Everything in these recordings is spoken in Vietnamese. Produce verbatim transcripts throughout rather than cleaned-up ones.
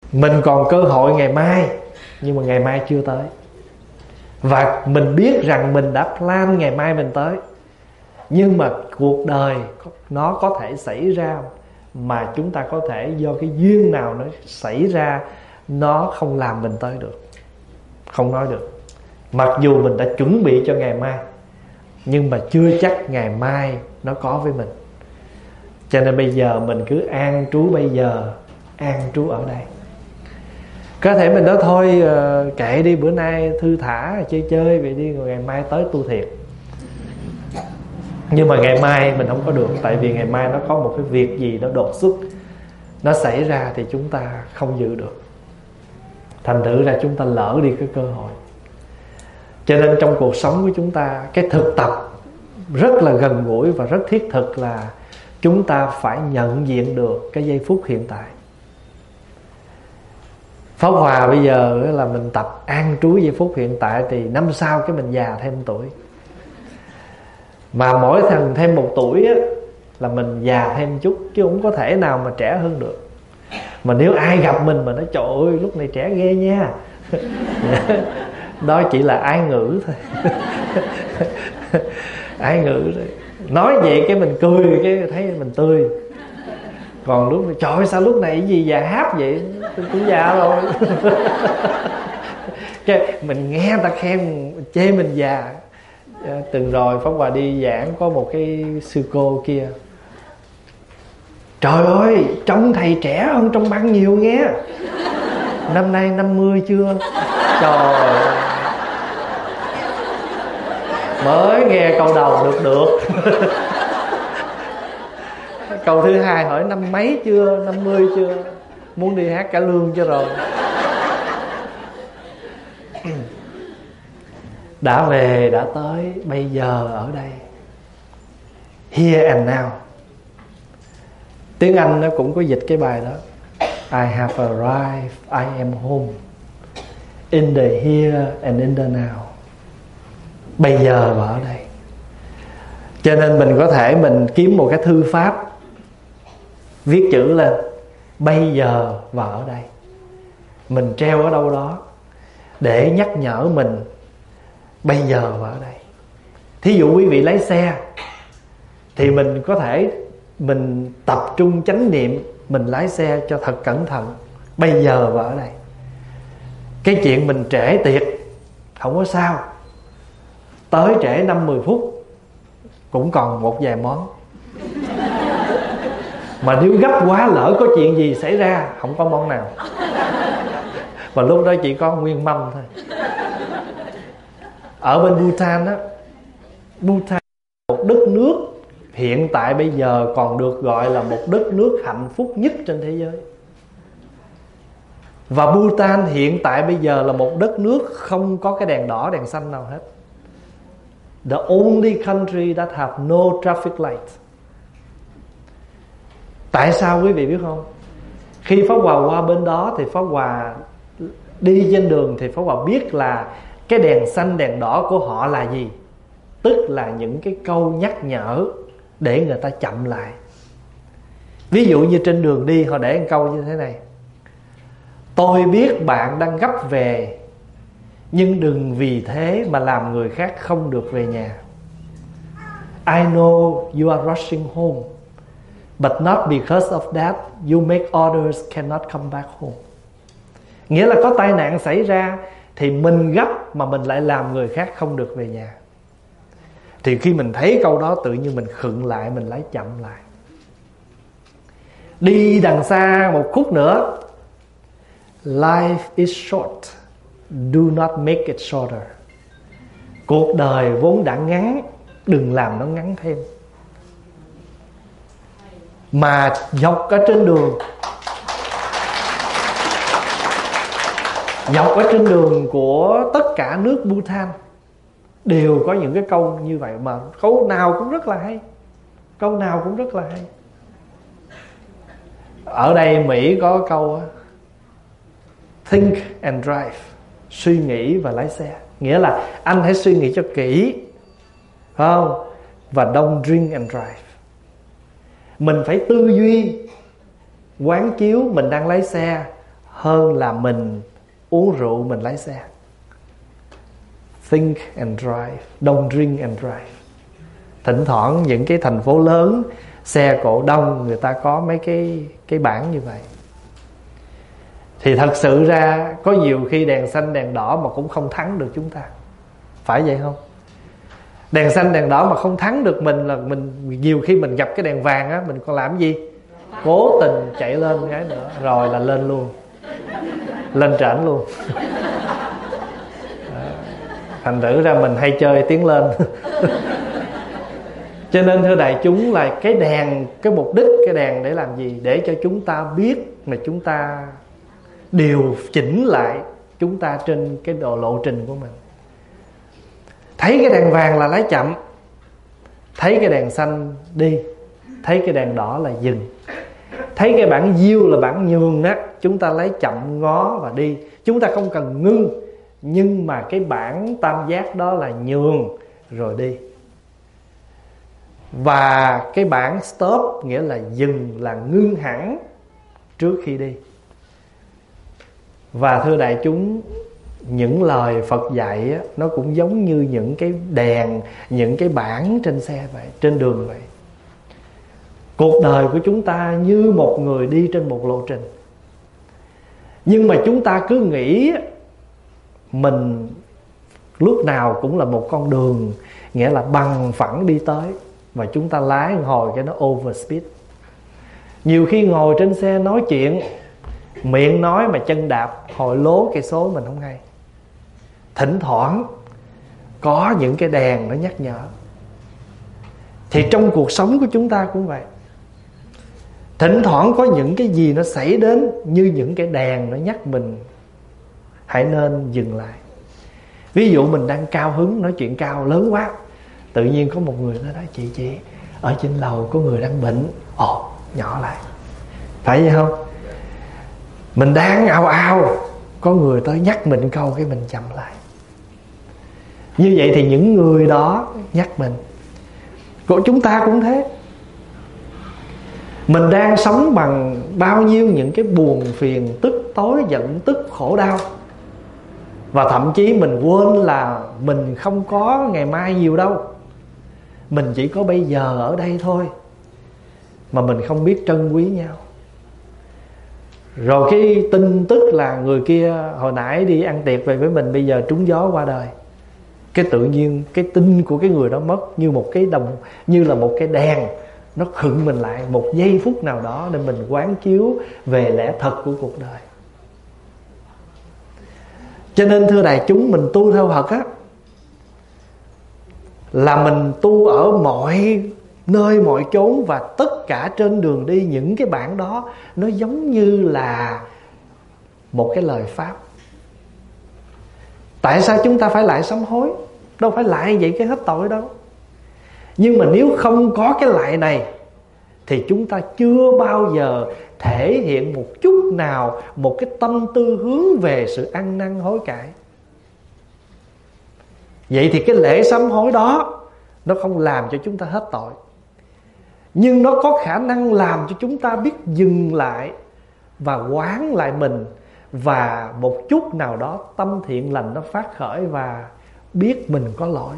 Mình còn cơ hội ngày mai, nhưng mà ngày mai chưa tới. Và mình biết rằng mình đã plan ngày mai mình tới, nhưng mà cuộc đời nó có thể xảy ra mà chúng ta có thể do cái duyên nào nó xảy ra, nó không làm mình tới được. Không nói được. Mặc dù mình đã chuẩn bị cho ngày mai, nhưng mà chưa chắc ngày mai nó có với mình. Cho nên bây giờ mình cứ an trú bây giờ, an trú ở đây. Có thể mình nói thôi uh, kệ đi, bữa nay thư thả chơi chơi vậy đi, rồi ngày mai tới tu thiệt. Nhưng mà ngày mai mình không có được, tại vì ngày mai nó có một cái việc gì đó đột xuất nó xảy ra thì chúng ta không giữ được. Thành thử ra chúng ta lỡ đi cái cơ hội. Cho nên trong cuộc sống của chúng ta, cái thực tập rất là gần gũi và rất thiết thực là chúng ta phải nhận diện được cái giây phút hiện tại. Pháp Hòa bây giờ là mình tập an trú giây phút hiện tại, thì năm sau cái mình già thêm tuổi. Mà mỗi thằng thêm một tuổi á, là mình già thêm chút, chứ không có thể nào mà trẻ hơn được. Mà nếu ai gặp mình mà nói trời ơi lúc này trẻ ghê nha, đó chỉ là ái ngữ thôi. Ái ngữ thôi. Nói vậy cái mình cười, cái thấy mình tươi. Còn lúc này trời ơi sao lúc này cái gì già háp vậy, tôi cũng già rồi. Cái mình nghe người ta khen chê mình già. Từng rồi Pháp Hòa đi giảng, có một cái sư cô kia, trời ơi trông thầy trẻ hơn trong băng nhiều nghe, năm nay năm mươi chưa? Trời ơi. Mới nghe câu đầu được được. Câu thứ hai hỏi năm mấy chưa, năm mươi chưa, muốn đi hát cải lương cho rồi. Đã về, đã tới, bây giờ ở đây, here and now. Tiếng Anh nó cũng có dịch cái bài đó, I have arrived, I am home, in the here and in the now. Bây giờ và ở đây. Cho nên mình có thể mình kiếm một cái thư pháp, viết chữ lên bây giờ và ở đây, mình treo ở đâu đó để nhắc nhở mình bây giờ và ở đây. Thí dụ quý vị lái xe thì mình có thể mình tập trung chánh niệm, mình lái xe cho thật cẩn thận, bây giờ và ở đây. Cái chuyện mình trễ tiệc không có sao, tới trễ năm mười phút cũng còn một vài món. Mà nếu gấp quá lỡ có chuyện gì xảy ra, không có món nào. Và lúc đó chỉ có nguyên mâm thôi. Ở bên Bhutan á, Bhutan là một đất nước hiện tại bây giờ còn được gọi là một đất nước hạnh phúc nhất trên thế giới. Và Bhutan hiện tại bây giờ là một đất nước không có cái đèn đỏ đèn xanh nào hết. The only country that have no traffic light. Tại sao quý vị biết không? Khi Pháp Hòa qua bên đó thì Pháp Hòa đi trên đường thì Pháp Hòa biết là cái đèn xanh đèn đỏ của họ là gì. Tức là những cái câu nhắc nhở để người ta chậm lại. Ví dụ như trên đường đi họ để một câu như thế này: tôi biết bạn đang gấp về, nhưng đừng vì thế mà làm người khác không được về nhà. I know you are rushing home, but not because of that you make others cannot come back home. Nghĩa là có tai nạn xảy ra thì mình gấp mà mình lại làm người khác không được về nhà. Thì khi mình thấy câu đó tự nhiên mình khựng lại, mình lấy chậm lại. Đi đằng xa một khúc nữa, life is short, do not make it shorter. Cuộc đời vốn đã ngắn, đừng làm nó ngắn thêm. Mà dọc ở trên đường, dọc ở trên đường của tất cả nước Bhutan đều có những cái câu như vậy, mà câu nào cũng rất là hay. Câu nào cũng rất là hay. Ở đây Mỹ có câu think and drive, suy nghĩ và lái xe. Nghĩa là anh hãy suy nghĩ cho kỹ, phải không? Và don't drink and drive. Mình phải tư duy, quán chiếu mình đang lái xe, hơn là mình uống rượu mình lái xe. Think and drive, don't drink and drive. Thỉnh thoảng những cái thành phố lớn, xe cộ đông, người ta có mấy cái cái bảng như vậy. Thì thật sự ra có nhiều khi đèn xanh đèn đỏ mà cũng không thắng được chúng ta. Phải vậy không? Đèn xanh đèn đỏ mà không thắng được mình là mình nhiều khi mình gặp cái đèn vàng á, mình còn làm gì? Cố tình chạy lên cái nữa, rồi là lên luôn, lên trển luôn. Thành thử ra mình hay chơi tiến lên. Cho nên thưa đại chúng là cái đèn, cái mục đích cái đèn để làm gì? Để cho chúng ta biết mà chúng ta điều chỉnh lại chúng ta trên cái độ lộ trình của mình. Thấy cái đèn vàng là lái chậm, thấy cái đèn xanh đi, thấy cái đèn đỏ là dừng, thấy cái bảng diêu là bảng nhường á, chúng ta lấy chậm ngó và đi. Chúng ta không cần ngưng, nhưng mà cái bảng tam giác đó là nhường rồi đi. Và cái bảng stop nghĩa là dừng, là ngưng hẳn trước khi đi. Và thưa đại chúng, những lời Phật dạy á, nó cũng giống như những cái đèn, những cái bảng trên xe vậy, trên đường vậy. Cuộc đời của chúng ta như một người đi trên một lộ trình. Nhưng mà chúng ta cứ nghĩ mình lúc nào cũng là một con đường, nghĩa là bằng phẳng đi tới, và chúng ta lái hồi cái nó overspeed. Nhiều khi ngồi trên xe nói chuyện, miệng nói mà chân đạp, hồi lố cây số mình không hay. Thỉnh thoảng có những cái đèn nó nhắc nhở. Thì trong cuộc sống của chúng ta cũng vậy. Thỉnh thoảng có những cái gì nó xảy đến như những cái đèn nó nhắc mình hãy nên dừng lại. Ví dụ mình đang cao hứng, nói chuyện cao lớn quá, tự nhiên có một người nói đó: Chị chị ở trên lầu có người đang bệnh. Ồ, nhỏ lại. Phải vậy không? Mình đang ào ào, có người tới nhắc mình câu, cái mình chậm lại. Như vậy thì những người đó nhắc mình. Của chúng ta cũng thế. Mình đang sống bằng bao nhiêu những cái buồn phiền, tức tối, giận tức, khổ đau. Và thậm chí mình quên là mình không có ngày mai nhiều đâu. Mình chỉ có bây giờ ở đây thôi. Mà mình không biết trân quý nhau. Rồi cái tin tức là người kia hồi nãy đi ăn tiệc về với mình, bây giờ trúng gió qua đời. Cái tự nhiên cái tin của cái người đó mất, như một cái đồng, như là một cái đèn, nó khựng mình lại một giây phút nào đó để mình quán chiếu về lẽ thật của cuộc đời. Cho nên thưa đại chúng, mình tu theo Phật á, là mình tu ở mọi nơi mọi chốn, và tất cả trên đường đi những cái bảng đó nó giống như là một cái lời pháp. Tại sao chúng ta phải lại sám hối? Đâu phải lại vậy cái hết tội đâu. Nhưng mà nếu không có cái lại này thì chúng ta chưa bao giờ thể hiện một chút nào một cái tâm tư hướng về sự ăn năn hối cải. Vậy thì cái lễ sám hối đó nó không làm cho chúng ta hết tội, nhưng nó có khả năng làm cho chúng ta biết dừng lại và quán lại mình, và một chút nào đó tâm thiện lành nó phát khởi và biết mình có lỗi.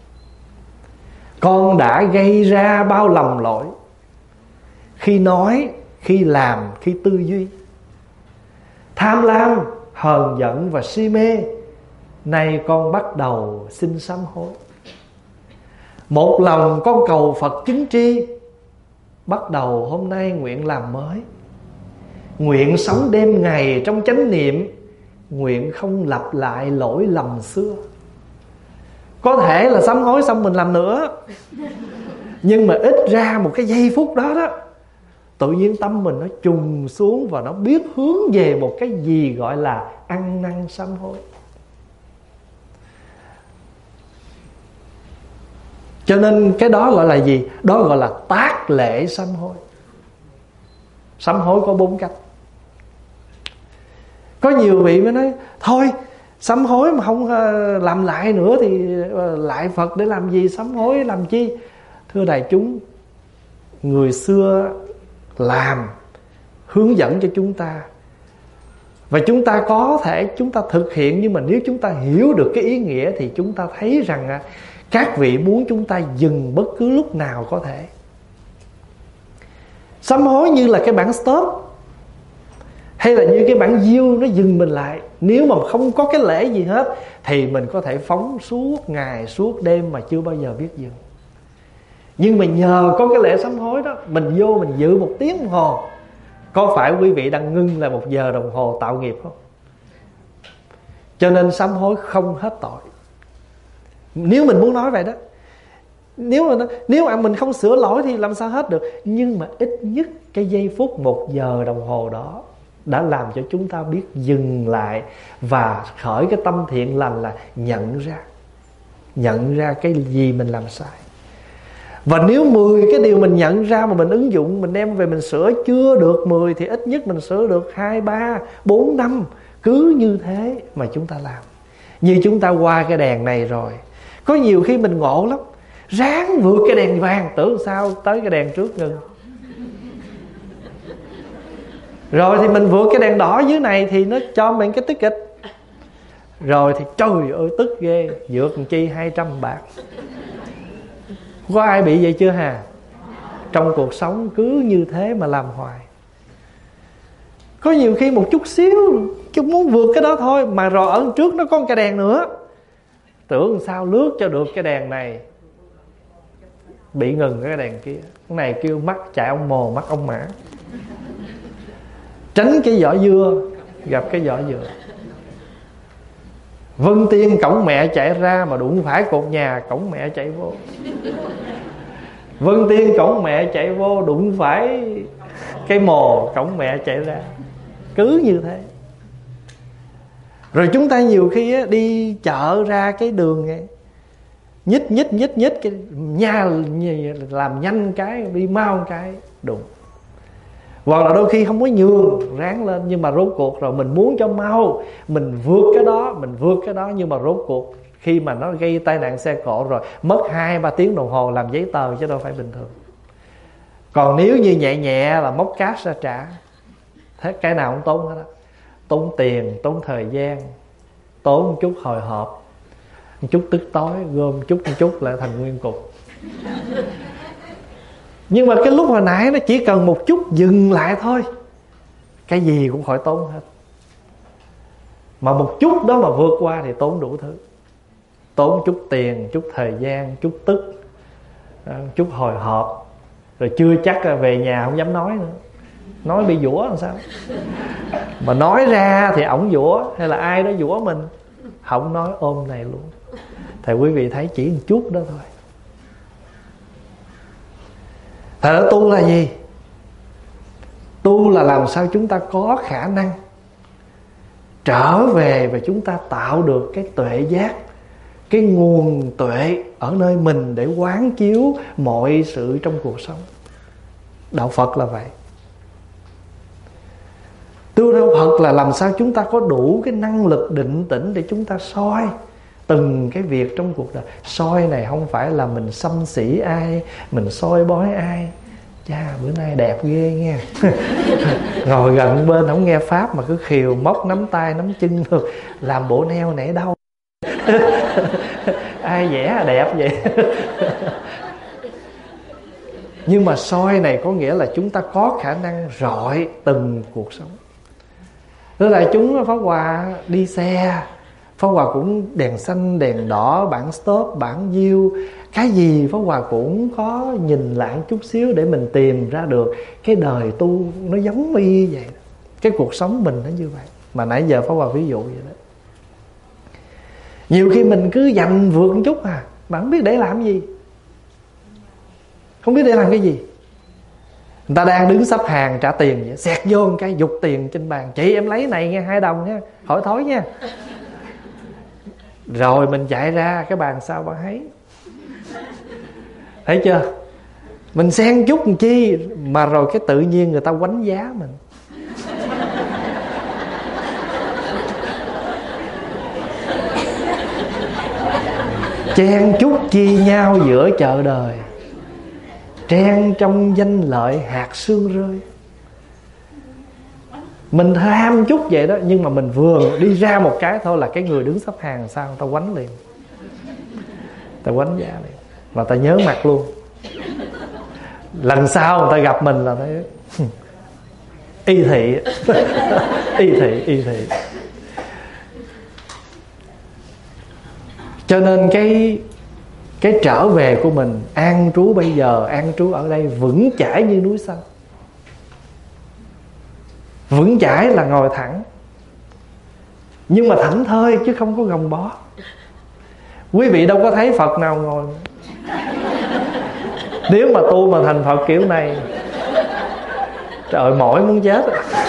Con đã gây ra bao lầm lỗi khi nói, khi làm, khi tư duy. Tham lam, hờn giận và si mê, nay con bắt đầu xin sám hối. Một lòng con cầu Phật chứng tri, bắt đầu hôm nay nguyện làm mới. Nguyện sống đêm ngày trong chánh niệm, nguyện không lặp lại lỗi lầm xưa. Có thể là sám hối xong mình làm nữa, nhưng mà ít ra một cái giây phút đó đó, tự nhiên tâm mình nó trùng xuống và nó biết hướng về một cái gì gọi là ăn năn sám hối. Cho nên cái đó gọi là gì? Đó gọi là tác lễ sám hối. Sám hối có bốn cách. Có nhiều vị mới nói thôi sám hối mà không làm lại nữa thì lại Phật để làm gì, sám hối làm chi? Thưa đại chúng, người xưa làm hướng dẫn cho chúng ta Và chúng ta có thể chúng ta thực hiện, nhưng mà nếu chúng ta hiểu được cái ý nghĩa thì chúng ta thấy rằng các vị muốn chúng ta dừng bất cứ lúc nào có thể. Sám hối như là cái bản stop, hay là như cái bản diêu nó dừng mình lại. Nếu mà không có cái lễ gì hết thì mình có thể phóng suốt ngày suốt đêm mà chưa bao giờ biết dừng. Nhưng mà nhờ có cái lễ sám hối đó, mình vô mình dự một tiếng đồng hồ. Có phải quý vị đang ngưng là một giờ đồng hồ tạo nghiệp không? Cho nên sám hối không hết tội. Nếu mình muốn nói vậy đó, Nếu mà nếu mà mình không sửa lỗi thì làm sao hết được. Nhưng mà ít nhất cái giây phút một giờ đồng hồ đó đã làm cho chúng ta biết dừng lại và khởi cái tâm thiện lành là nhận ra. Nhận ra cái gì mình làm sai. Và nếu mười cái điều mình nhận ra mà mình ứng dụng, mình đem về mình sửa chưa được mười thì ít nhất mình sửa được hai, ba, bốn, năm. Cứ như thế mà chúng ta làm. Như chúng ta qua cái đèn này rồi, có nhiều khi mình ngộ lắm, ráng vượt cái đèn vàng, tưởng sao tới cái đèn trước ngừng. Rồi thì mình vượt cái đèn đỏ dưới này thì nó cho mình cái ticket. Rồi thì trời ơi tức ghê, vượt làm chi hai trăm bạc. Có ai bị vậy chưa hà? Trong cuộc sống cứ như thế mà làm hoài. Có nhiều khi một chút xíu chúng muốn vượt cái đó thôi, mà rồi ở trước nó có một cái đèn nữa, tưởng sao lướt cho được cái đèn này, bị ngừng cái đèn kia. Cái này kêu mắt chạy ông mồ mắt ông mã. Tránh cái vỏ dưa gặp cái vỏ dừa. Vân Tiên cổng mẹ chạy ra mà đụng phải cột nhà, cổng mẹ chạy vô. Vân Tiên cổng mẹ chạy vô đụng phải cái mồ, cổng mẹ chạy ra. Cứ như thế. Rồi chúng ta nhiều khi á, đi chợ ra cái đường này, nhích nhích nhích nhích cái nha, làm nhanh cái đi mau cái đụng. Hoặc là đôi khi không có nhường, ráng lên, nhưng mà rốt cuộc rồi mình muốn cho mau, mình vượt cái đó, mình vượt cái đó, nhưng mà rốt cuộc khi mà nó gây tai nạn xe cộ rồi mất hai ba tiếng đồng hồ làm giấy tờ chứ đâu phải bình thường. Còn nếu như nhẹ nhẹ là móc cash ra trả, thế cái nào cũng tốn hết đó. Tốn tiền, tốn thời gian, tốn một chút hồi hộp, một chút tức tối, gom chút một chút lại thành nguyên cục. Nhưng mà cái lúc hồi nãy nó chỉ cần một chút dừng lại thôi, cái gì cũng khỏi tốn hết. Mà một chút đó mà vượt qua thì tốn đủ thứ. Tốn chút tiền, chút thời gian, chút tức, chút hồi hộp. Rồi chưa chắc là về nhà không dám nói nữa, nói bị dũa làm sao. Mà nói ra thì ổng dũa, hay là ai đó dũa mình, không nói ôm này luôn. Thì quý vị thấy chỉ một chút đó thôi. Thật ra tu là gì? Tu là làm sao chúng ta có khả năng trở về và chúng ta tạo được cái tuệ giác, cái nguồn tuệ ở nơi mình để quán chiếu mọi sự trong cuộc sống. Đạo Phật là vậy. Tu Đạo Phật là làm sao chúng ta có đủ cái năng lực định tĩnh để chúng ta soi từng cái việc trong cuộc đời. Soi này không phải là mình xăm xỉ ai, mình soi bói ai. Chà, bữa nay đẹp ghê nghe. Ngồi gần bên không nghe pháp mà cứ khiều móc nắm tay nắm chân được, làm bộ neo nẻ đâu. Ai vẽ đẹp vậy. Nhưng mà soi này có nghĩa là chúng ta có khả năng rọi từng cuộc sống. Tức là chúng Pháp Hòa đi xe, Pháp Hòa cũng đèn xanh, đèn đỏ, bản stop, bản diêu, cái gì Pháp Hòa cũng có nhìn lại chút xíu để mình tìm ra được cái đời tu nó giống y vậy. Cái cuộc sống mình nó như vậy. Mà nãy giờ Pháp Hòa ví dụ vậy đó. Nhiều khi mình cứ dành vượt một chút à, mà không biết để làm gì, không biết để làm cái gì. Người ta đang đứng sắp hàng trả tiền vậy, xẹt vô một cái giục tiền trên bàn. Chị em lấy này nghe, hai đồng nha, khỏi thối nha. Rồi mình chạy ra cái bàn sau bạn thấy. Thấy chưa? Mình xen chút làm chi mà rồi cái tự nhiên người ta quánh giá mình. Chen chút chi nhau giữa chợ đời, chen trong danh lợi hạt sương rơi. Mình ham chút vậy đó, nhưng mà mình vừa đi ra một cái thôi là cái người đứng sắp hàng sao người ta quánh liền, ta quánh giá liền, và ta nhớ mặt luôn. Lần sau người ta gặp mình là thấy y thị y thị y thị. Cho nên cái cái trở về của mình, an trú bây giờ, an trú ở đây vững chãi như núi xanh. Vững chãi là ngồi thẳng, nhưng mà thảnh thơi chứ không có gồng bó. Quý vị đâu có thấy Phật nào ngồi. Nếu mà tu mà thành Phật kiểu này, trời ơi, mỏi muốn chết.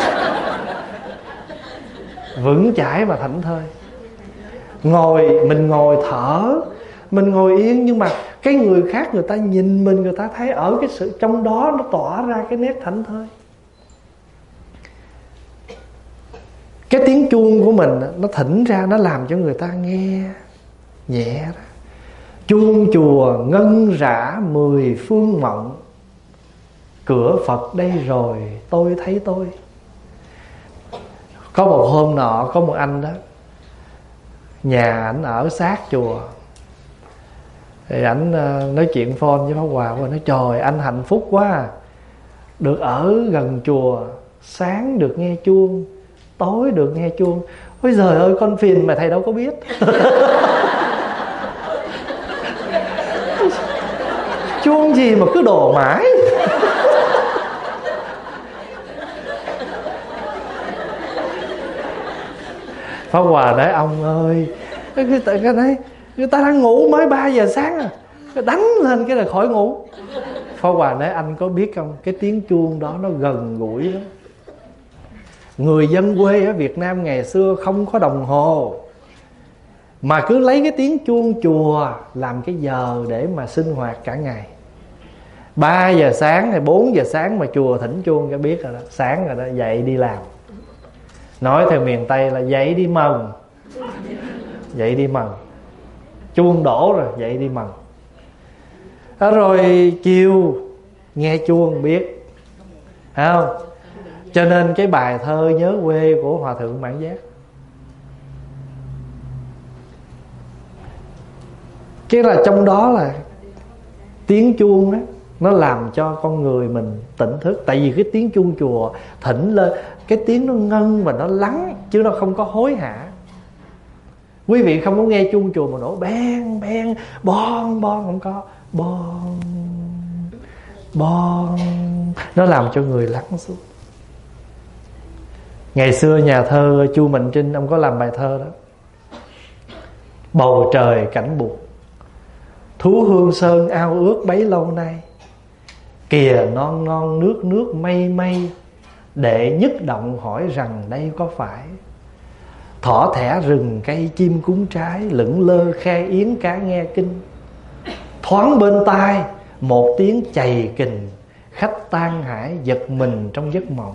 Vững chãi mà thảnh thơi. Ngồi, mình ngồi thở, mình ngồi yên, nhưng mà cái người khác người ta nhìn mình, người ta thấy ở cái sự trong đó nó tỏa ra cái nét thảnh thơi. Cái tiếng chuông của mình nó thỉnh ra, nó làm cho người ta nghe nhẹ đó. Chuông chùa ngân rã mười phương mộng, cửa Phật đây rồi tôi thấy tôi. Có một hôm nọ, có một anh đó, nhà ảnh ở sát chùa, thì ảnh nói chuyện phone với Pháp Hòa, và nói trời anh hạnh phúc quá, được ở gần chùa, sáng được nghe chuông, tối được nghe chuông. Ôi giời ơi, con phiền mà thầy đâu có biết. Chuông gì mà cứ đổ mãi. Pháp Hòa nói ông ơi, cái cái này người ta đang ngủ mới ba giờ sáng à, đánh lên cái là khỏi ngủ. Pháp Hòa nói anh có biết không, cái tiếng chuông đó nó gần gũi lắm. Người dân quê ở Việt Nam ngày xưa không có đồng hồ, mà cứ lấy cái tiếng chuông chùa làm cái giờ để mà sinh hoạt cả ngày. Ba giờ sáng hay bốn giờ sáng mà chùa thỉnh chuông cái biết rồi đó, sáng rồi đó, dậy đi làm. Nói theo miền Tây là dậy đi mần. Dậy đi mần. Chuông đổ rồi, dậy đi mần. Đó rồi chiều nghe chuông biết, thấy không? Cho nên cái bài thơ Nhớ Quê của Hòa Thượng Mãn Giác, cái là trong đó là tiếng chuông á, nó làm cho con người mình tỉnh thức. Tại vì cái tiếng chuông chùa thỉnh lên, cái tiếng nó ngân và nó lắng, chứ nó không có hối hả. Quý vị không có nghe chuông chùa mà nổ beng beng bon bon, không có bon bon, nó làm cho người lắng xuống. Ngày xưa nhà thơ Chu Mạnh Trinh, ông có làm bài thơ đó: bầu trời cảnh buồn, thú hương sơn ao ước bấy lâu nay, kìa non non nước nước mây mây, đệ nhất động hỏi rằng đây có phải. Thỏ thẻ rừng cây chim cúng trái, lững lơ khai yến cá nghe kinh. Thoáng bên tai một tiếng chày kình, khách tan hải giật mình trong giấc mộng.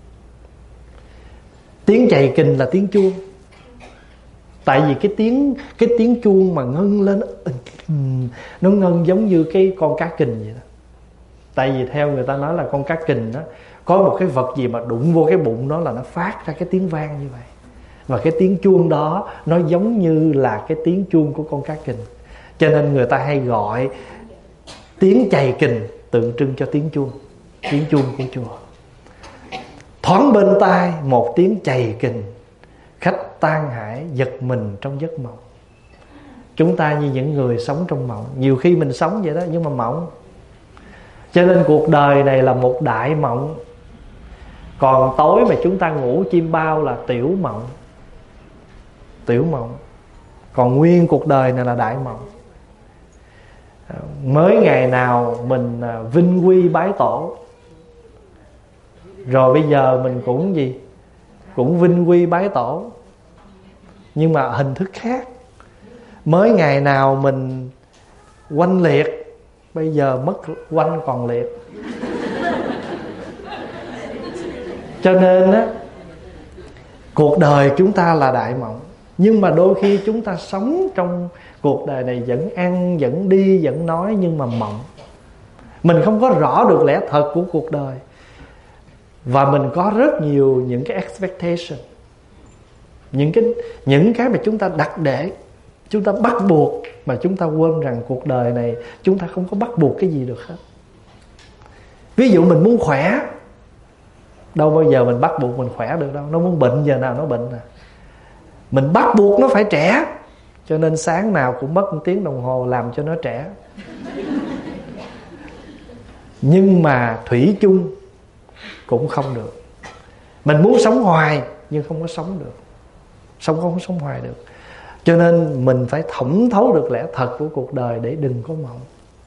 Tiếng chày kình là tiếng chuông. Tại vì cái tiếng cái tiếng chuông mà ngân lên, nó ngân giống như cái con cá kình vậy đó. Tại vì theo người ta nói là con cá kình đó, có một cái vật gì mà đụng vô cái bụng nó là nó phát ra cái tiếng vang như vậy. Và cái tiếng chuông đó nó giống như là cái tiếng chuông của con cá kình. Cho nên người ta hay gọi tiếng chày kình tượng trưng cho tiếng chuông, tiếng chuông của chùa. Thoáng bên tai một tiếng chày kình, khách tan hải giật mình trong giấc mộng. Chúng ta như những người sống trong mộng. Nhiều khi mình sống vậy đó, nhưng mà mộng. Cho nên cuộc đời này là một đại mộng. Còn tối mà chúng ta ngủ chim bao là tiểu mộng. Tiểu mộng. Còn nguyên cuộc đời này là đại mộng. Mới ngày nào mình vinh quy bái tổ, rồi bây giờ mình cũng gì, cũng vinh quy bái tổ, nhưng mà hình thức khác. Mới ngày nào mình oanh liệt, bây giờ mất oanh còn liệt. Cho nên á, cuộc đời chúng ta là đại mộng. Nhưng mà đôi khi chúng ta sống trong cuộc đời này vẫn ăn, vẫn đi, vẫn nói, nhưng mà mộng. Mình không có rõ được lẽ thật của cuộc đời. Và mình có rất nhiều những cái expectation, những cái những cái mà chúng ta đặt để, chúng ta bắt buộc, mà chúng ta quên rằng cuộc đời này chúng ta không có bắt buộc cái gì được hết. Ví dụ mình muốn khỏe, đâu bao giờ mình bắt buộc mình khỏe được đâu. Nó muốn bệnh giờ nào nó bệnh à. Mình bắt buộc nó phải trẻ, cho nên sáng nào cũng mất một tiếng đồng hồ làm cho nó trẻ. Nhưng mà thủy chung cũng không được. Mình muốn sống hoài nhưng không có sống được, sống không có sống hoài được. Cho nên mình phải thẩm thấu được lẽ thật của cuộc đời để đừng có mộng.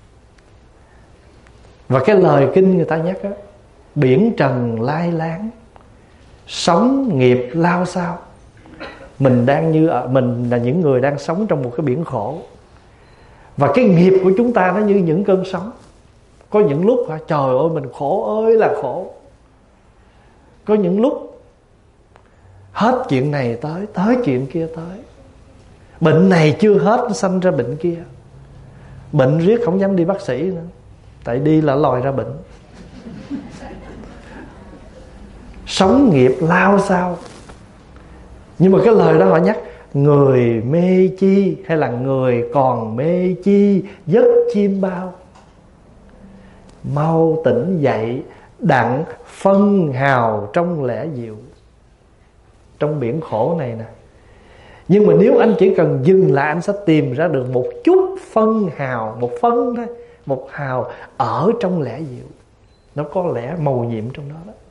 Và cái lời kinh người ta nhắc á, biển trần lai láng, sóng nghiệp lao sao. Mình đang như mình là những người đang sống trong một cái biển khổ. Và cái nghiệp của chúng ta nó như những cơn sóng. Có những lúc hả, trời ơi mình khổ ơi là khổ. Có những lúc hết chuyện này tới, tới chuyện kia tới. Bệnh này chưa hết, nó sanh ra bệnh kia. Bệnh riết không dám đi bác sĩ nữa, tại đi là lòi ra bệnh. Sống nghiệp lao sao. Nhưng mà cái lời đó họ nhắc, người mê chi, hay là người còn mê chi giấc chim bao, mau tỉnh dậy đặng phân hào trong lẽ diệu. Trong biển khổ này nè. Nhưng mà nếu anh chỉ cần dừng lại, anh sẽ tìm ra được một chút phân hào, một phân thôi, một hào ở trong lẽ diệu. Nó có lẽ màu nhiệm trong đó đó.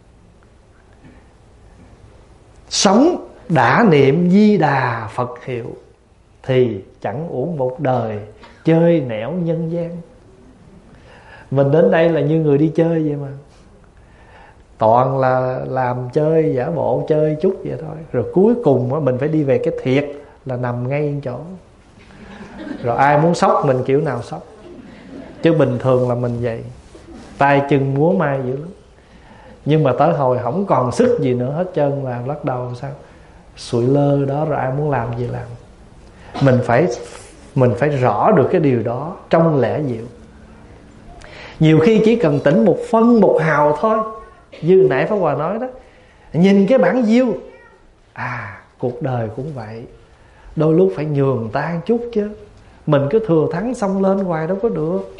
Sống đã niệm Di Đà Phật hiệu, thì chẳng uổng một đời chơi nẻo nhân gian. Mình đến đây là như người đi chơi vậy mà. Toàn là làm chơi, giả bộ chơi chút vậy thôi. Rồi cuối cùng á, mình phải đi về cái thiệt là nằm ngay chỗ. Rồi ai muốn sốc mình kiểu nào sốc. Chứ bình thường là mình vậy, tay chân múa may dữ lắm. Nhưng mà tới hồi không còn sức gì nữa hết trơn là bắt đầu sao sụi lơ đó, rồi ai muốn làm gì làm. Mình phải Mình phải rõ được cái điều đó trong lẽ diệu. Nhiều khi chỉ cần tỉnh một phân một hào thôi, như nãy Pháp Hòa nói đó, nhìn cái bản diêu. À, cuộc đời cũng vậy, đôi lúc phải nhường ta một chút chứ. Mình cứ thừa thắng xông lên hoài đâu có được.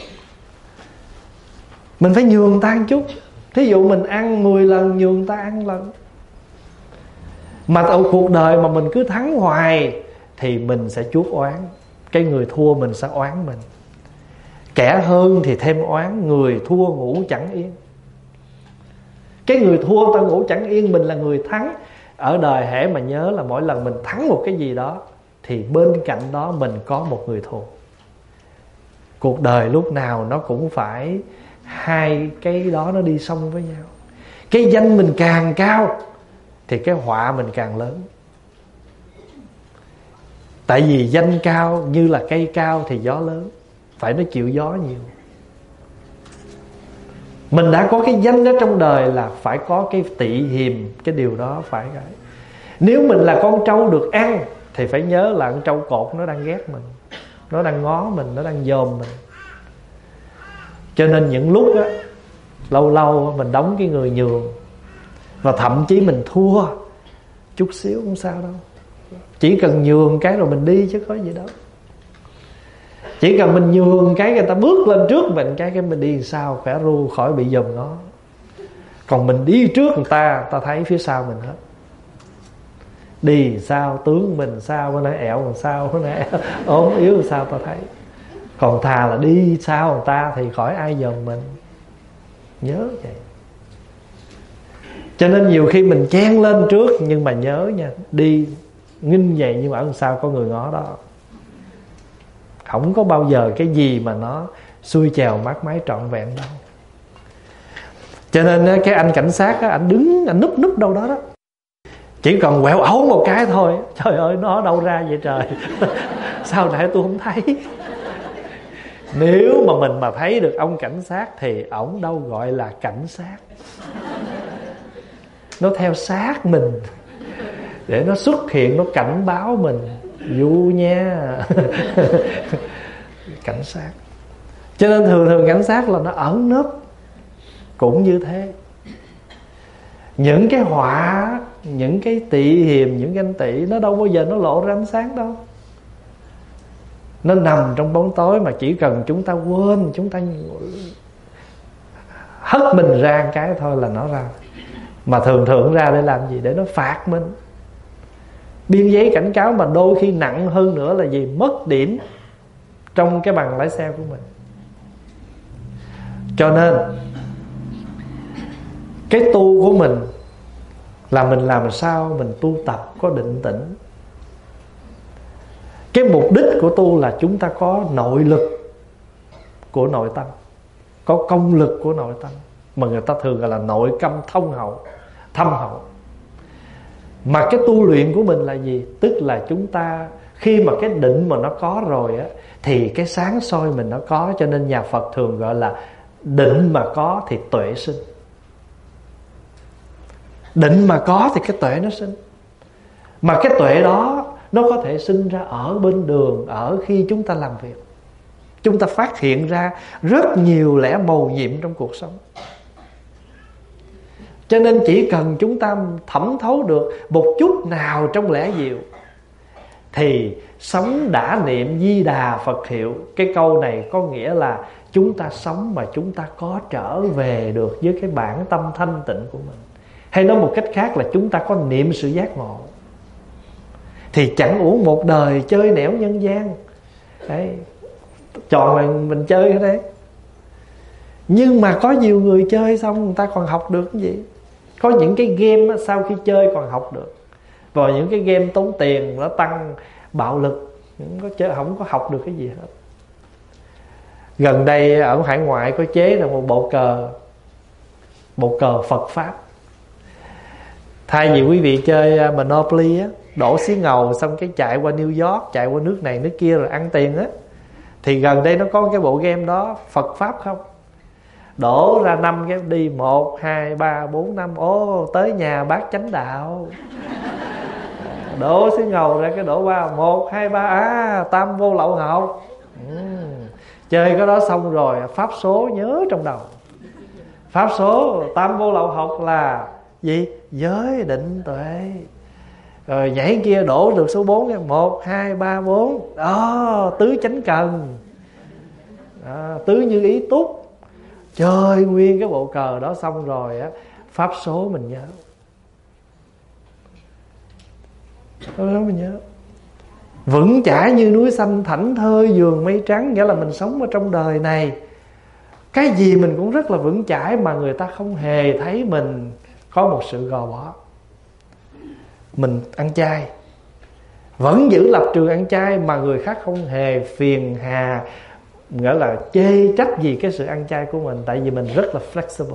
Mình phải nhường ta một chút. Thí dụ mình ăn mười lần, nhường ta ăn lần. Mà ở cuộc đời mà mình cứ thắng hoài thì mình sẽ chuốc oán. Cái người thua mình sẽ oán mình. Kẻ hơn thì thêm oán, người thua ngủ chẳng yên. Cái người thua ta ngủ chẳng yên, mình là người thắng. Ở đời hễ mà nhớ là mỗi lần mình thắng một cái gì đó thì bên cạnh đó mình có một người thua. Cuộc đời lúc nào nó cũng phải hai cái đó nó đi song với nhau. Cái danh mình càng cao thì cái họa mình càng lớn. Tại vì danh cao như là cây cao thì gió lớn, phải nó chịu gió nhiều. Mình đã có cái danh đó trong đời là phải có cái tị hiềm. Cái điều đó phải cái. Nếu mình là con trâu được ăn thì phải nhớ là con trâu cột nó đang ghét mình, nó đang ngó mình, nó đang dòm mình. Cho nên những lúc á, lâu lâu mình đóng cái người nhường. Và thậm chí mình thua chút xíu không sao đâu. Chỉ cần nhường cái rồi mình đi chứ có gì đâu. Chỉ cần mình nhường cái người ta bước lên trước mình, cái cái mình đi sao khỏe ru khỏi bị dòm ngó. Còn mình đi trước người ta, ta thấy phía sau mình hết. Đi sao tướng mình sao, nó ẹo làm sao, nó ốm yếu làm sao ta thấy. Còn thà là đi sau người ta thì khỏi ai dòm mình. Nhớ vậy. Cho nên nhiều khi mình chen lên trước, nhưng mà nhớ nha, đi nghinh vậy nhưng mà ở sau có người ngó đó. Không có bao giờ cái gì mà nó xuôi chèo mát mái trọn vẹn đâu. Cho nên cái anh cảnh sát á, anh đứng, anh núp núp đâu đó đó. Chỉ cần quẹo ẩu một cái thôi, trời ơi nó ở đâu ra vậy trời. Sao nãy tôi không thấy. Nếu mà mình mà thấy được ông cảnh sát thì ổng đâu gọi là cảnh sát. Nó theo sát mình để nó xuất hiện, nó cảnh báo mình. Dụ nha. Cảnh sát. Cho nên thường thường cảnh sát là nó ẩn nấp cũng như thế. Những cái họa, những cái tị hiềm, những ganh tị, nó đâu bao giờ nó lộ ra ánh sáng đâu. Nó nằm trong bóng tối, mà chỉ cần chúng ta quên, chúng ta hất mình ra một cái thôi là nó ra. Mà thường thường ra để làm gì? Để nó phạt mình. Biên giấy cảnh cáo mà đôi khi nặng hơn nữa là gì? Mất điểm trong cái bằng lái xe của mình. Cho nên cái tu của mình là mình làm sao mình tu tập có định tĩnh. Cái mục đích của tu là chúng ta có nội lực của nội tâm, có công lực của nội tâm, mà người ta thường gọi là nội câm thông hậu, thâm hậu. Mà cái tu luyện của mình là gì? Tức là chúng ta khi mà cái định mà nó có rồi á, thì cái sáng soi mình nó có. Cho nên nhà Phật thường gọi là định mà có thì tuệ sinh. Định mà có thì cái tuệ nó sinh. Mà cái tuệ đó nó có thể sinh ra ở bên đường, ở khi chúng ta làm việc. Chúng ta phát hiện ra rất nhiều lẽ mầu nhiệm trong cuộc sống. Cho nên chỉ cần chúng ta thẩm thấu được một chút nào trong lẽ diệu thì sống đã niệm Di Đà Phật hiệu. Cái câu này có nghĩa là chúng ta sống mà chúng ta có trở về được với cái bản tâm thanh tịnh của mình. Hay nói một cách khác là chúng ta có niệm sự giác ngộ. Thì chẳng uổng một đời chơi nẻo nhân gian. Đấy, chọn mình, mình chơi cái đấy. Nhưng mà có nhiều người chơi xong người ta còn học được cái gì? Có những cái game sau khi chơi còn học được. Và những cái game tốn tiền, nó tăng bạo lực, không có, chơi, không có học được cái gì hết. Gần đây ở hải ngoại có chế ra một bộ cờ, bộ cờ Phật Pháp. Thay vì quý vị chơi Monopoly á, đổ xí ngầu xong cái chạy qua New York, chạy qua nước này nước kia rồi ăn tiền á, thì gần đây nó có cái bộ game đó Phật Pháp không. Đổ ra năm cái đi một, hai, ba, bốn, năm. Ô, tới nhà bác chánh đạo. Đổ xí ngầu ra cái đổ ba, một, hai, ba. À, tam vô lậu học. ừ. Chơi cái đó xong rồi pháp số nhớ trong đầu. Pháp số tam vô lậu học là gì? Giới định tuệ. Rồi nhảy kia đổ được số bốn. Một, hai, ba, bốn. Đó, tứ chánh cần. Đó, tứ như ý túc. Chơi nguyên cái bộ cờ đó xong rồi á, pháp số mình nhớ. Đó mình nhớ. Vững chãi như núi xanh, thảnh thơi giường mây trắng. Nghĩa là mình sống ở trong đời này, cái gì mình cũng rất là vững chãi, mà người ta không hề thấy mình có một sự gò bó. Mình ăn chay, vẫn giữ lập trường ăn chay, mà người khác không hề phiền hà, nghĩa là chê trách gì cái sự ăn chay của mình. Tại vì mình rất là flexible.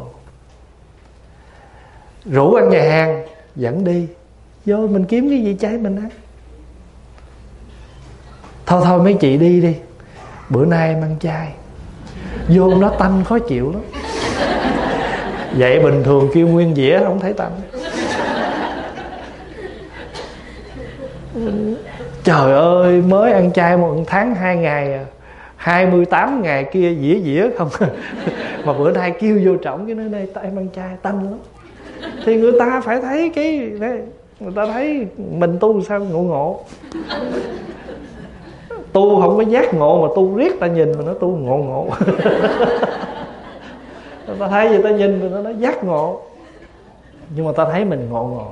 Rủ ăn nhà hàng dẫn đi, vô mình kiếm cái gì chay mình ăn. Thôi thôi mấy chị đi đi, bữa nay em ăn chay. Vô nó tanh khó chịu lắm. Vậy bình thường kêu nguyên dĩa không thấy tanh. Trời ơi, mới ăn chay một tháng hai ngày à, hai mươi tám ngày kia dĩa dĩa không. Mà bữa nay kêu vô trọng cái nơi đây em ăn chay tanh lắm. Thì người ta phải thấy cái đấy, người ta thấy mình tu sao ngộ ngộ. Tu không có giác ngộ mà tu riết ta nhìn mà nó tu ngộ ngộ. Người ta thấy gì ta nhìn mà nó nói giác ngộ, nhưng mà ta thấy mình ngộ ngộ.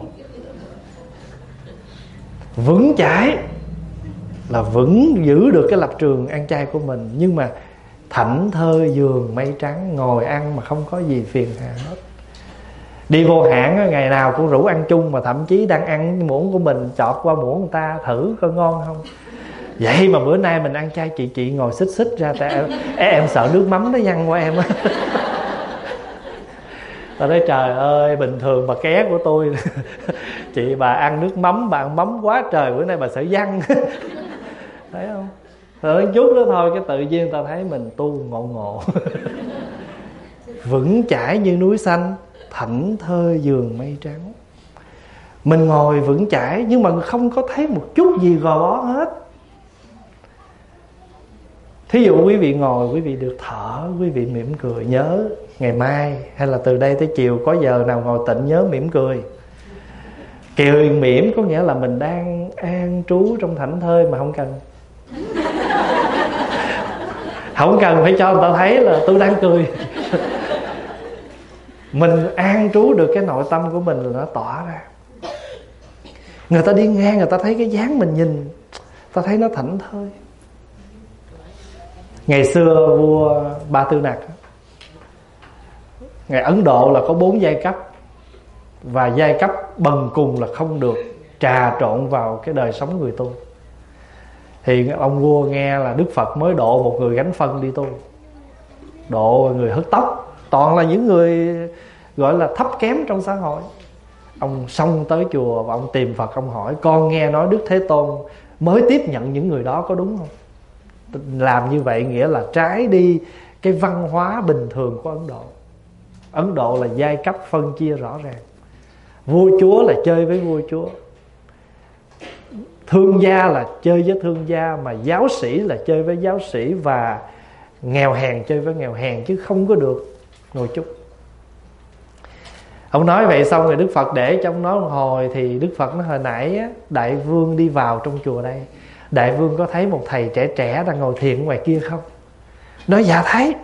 Vững chãi là vững giữ được cái lập trường ăn chay của mình, nhưng mà thảnh thơi giường mây trắng, ngồi ăn mà không có gì phiền hà hết. Đi vô hãng ngày nào cũng rủ ăn chung, mà thậm chí đang ăn muỗng của mình chọt qua muỗng người ta thử coi ngon không. Vậy mà bữa nay mình ăn chay, chị chị ngồi xích xích ra, tại em, em sợ nước mắm nó văng qua em. Tao nói trời ơi, bình thường bà ké của tôi chị bà ăn nước mắm, bà ăn mắm quá trời, bữa nay bà sợ văng. Thấy không? Rồi chút đó thôi cái tự nhiên tao thấy mình tu ngộ ngộ. Vững chãi như núi xanh, thảnh thơi giường mây trắng. Mình ngồi vững chãi nhưng mà không có thấy một chút gì gò bó hết. Thí dụ quý vị ngồi, quý vị được thở, quý vị mỉm cười. Nhớ ngày mai hay là từ đây tới chiều có giờ nào ngồi tịnh nhớ mỉm cười. Cười mỉm có nghĩa là mình đang an trú trong thảnh thơi mà không cần không cần phải cho người ta thấy là tôi đang cười. Mình an trú được cái nội tâm của mình là nó tỏa ra. Người ta đi ngang người ta thấy cái dáng mình nhìn, ta thấy nó thảnh thơi. Ngày xưa vua Ba Tư Nặc, ngày Ấn Độ là có bốn giai cấp, và giai cấp bần cùng là không được trà trộn vào cái đời sống người tu. Thì ông vua nghe là Đức Phật mới độ một người gánh phân đi tu, độ người hớt tóc, toàn là những người gọi là thấp kém trong xã hội. Ông xông tới chùa và ông tìm Phật, ông hỏi: con nghe nói Đức Thế Tôn mới tiếp nhận những người đó, có đúng không? Làm như vậy nghĩa là trái đi cái văn hóa bình thường của Ấn Độ. Ấn Độ là giai cấp phân chia rõ ràng. Vua chúa là chơi với vua chúa, thương gia là chơi với thương gia, mà giáo sĩ là chơi với giáo sĩ, và nghèo hèn chơi với nghèo hèn, chứ không có được ngồi chung. Ông nói vậy xong rồi Đức Phật để cho ông nói một hồi. Thì Đức Phật nói: hồi nãy á, đại vương đi vào trong chùa đây, đại vương có thấy một thầy trẻ trẻ đang ngồi thiền ngoài kia không? Nói: dạ thấy.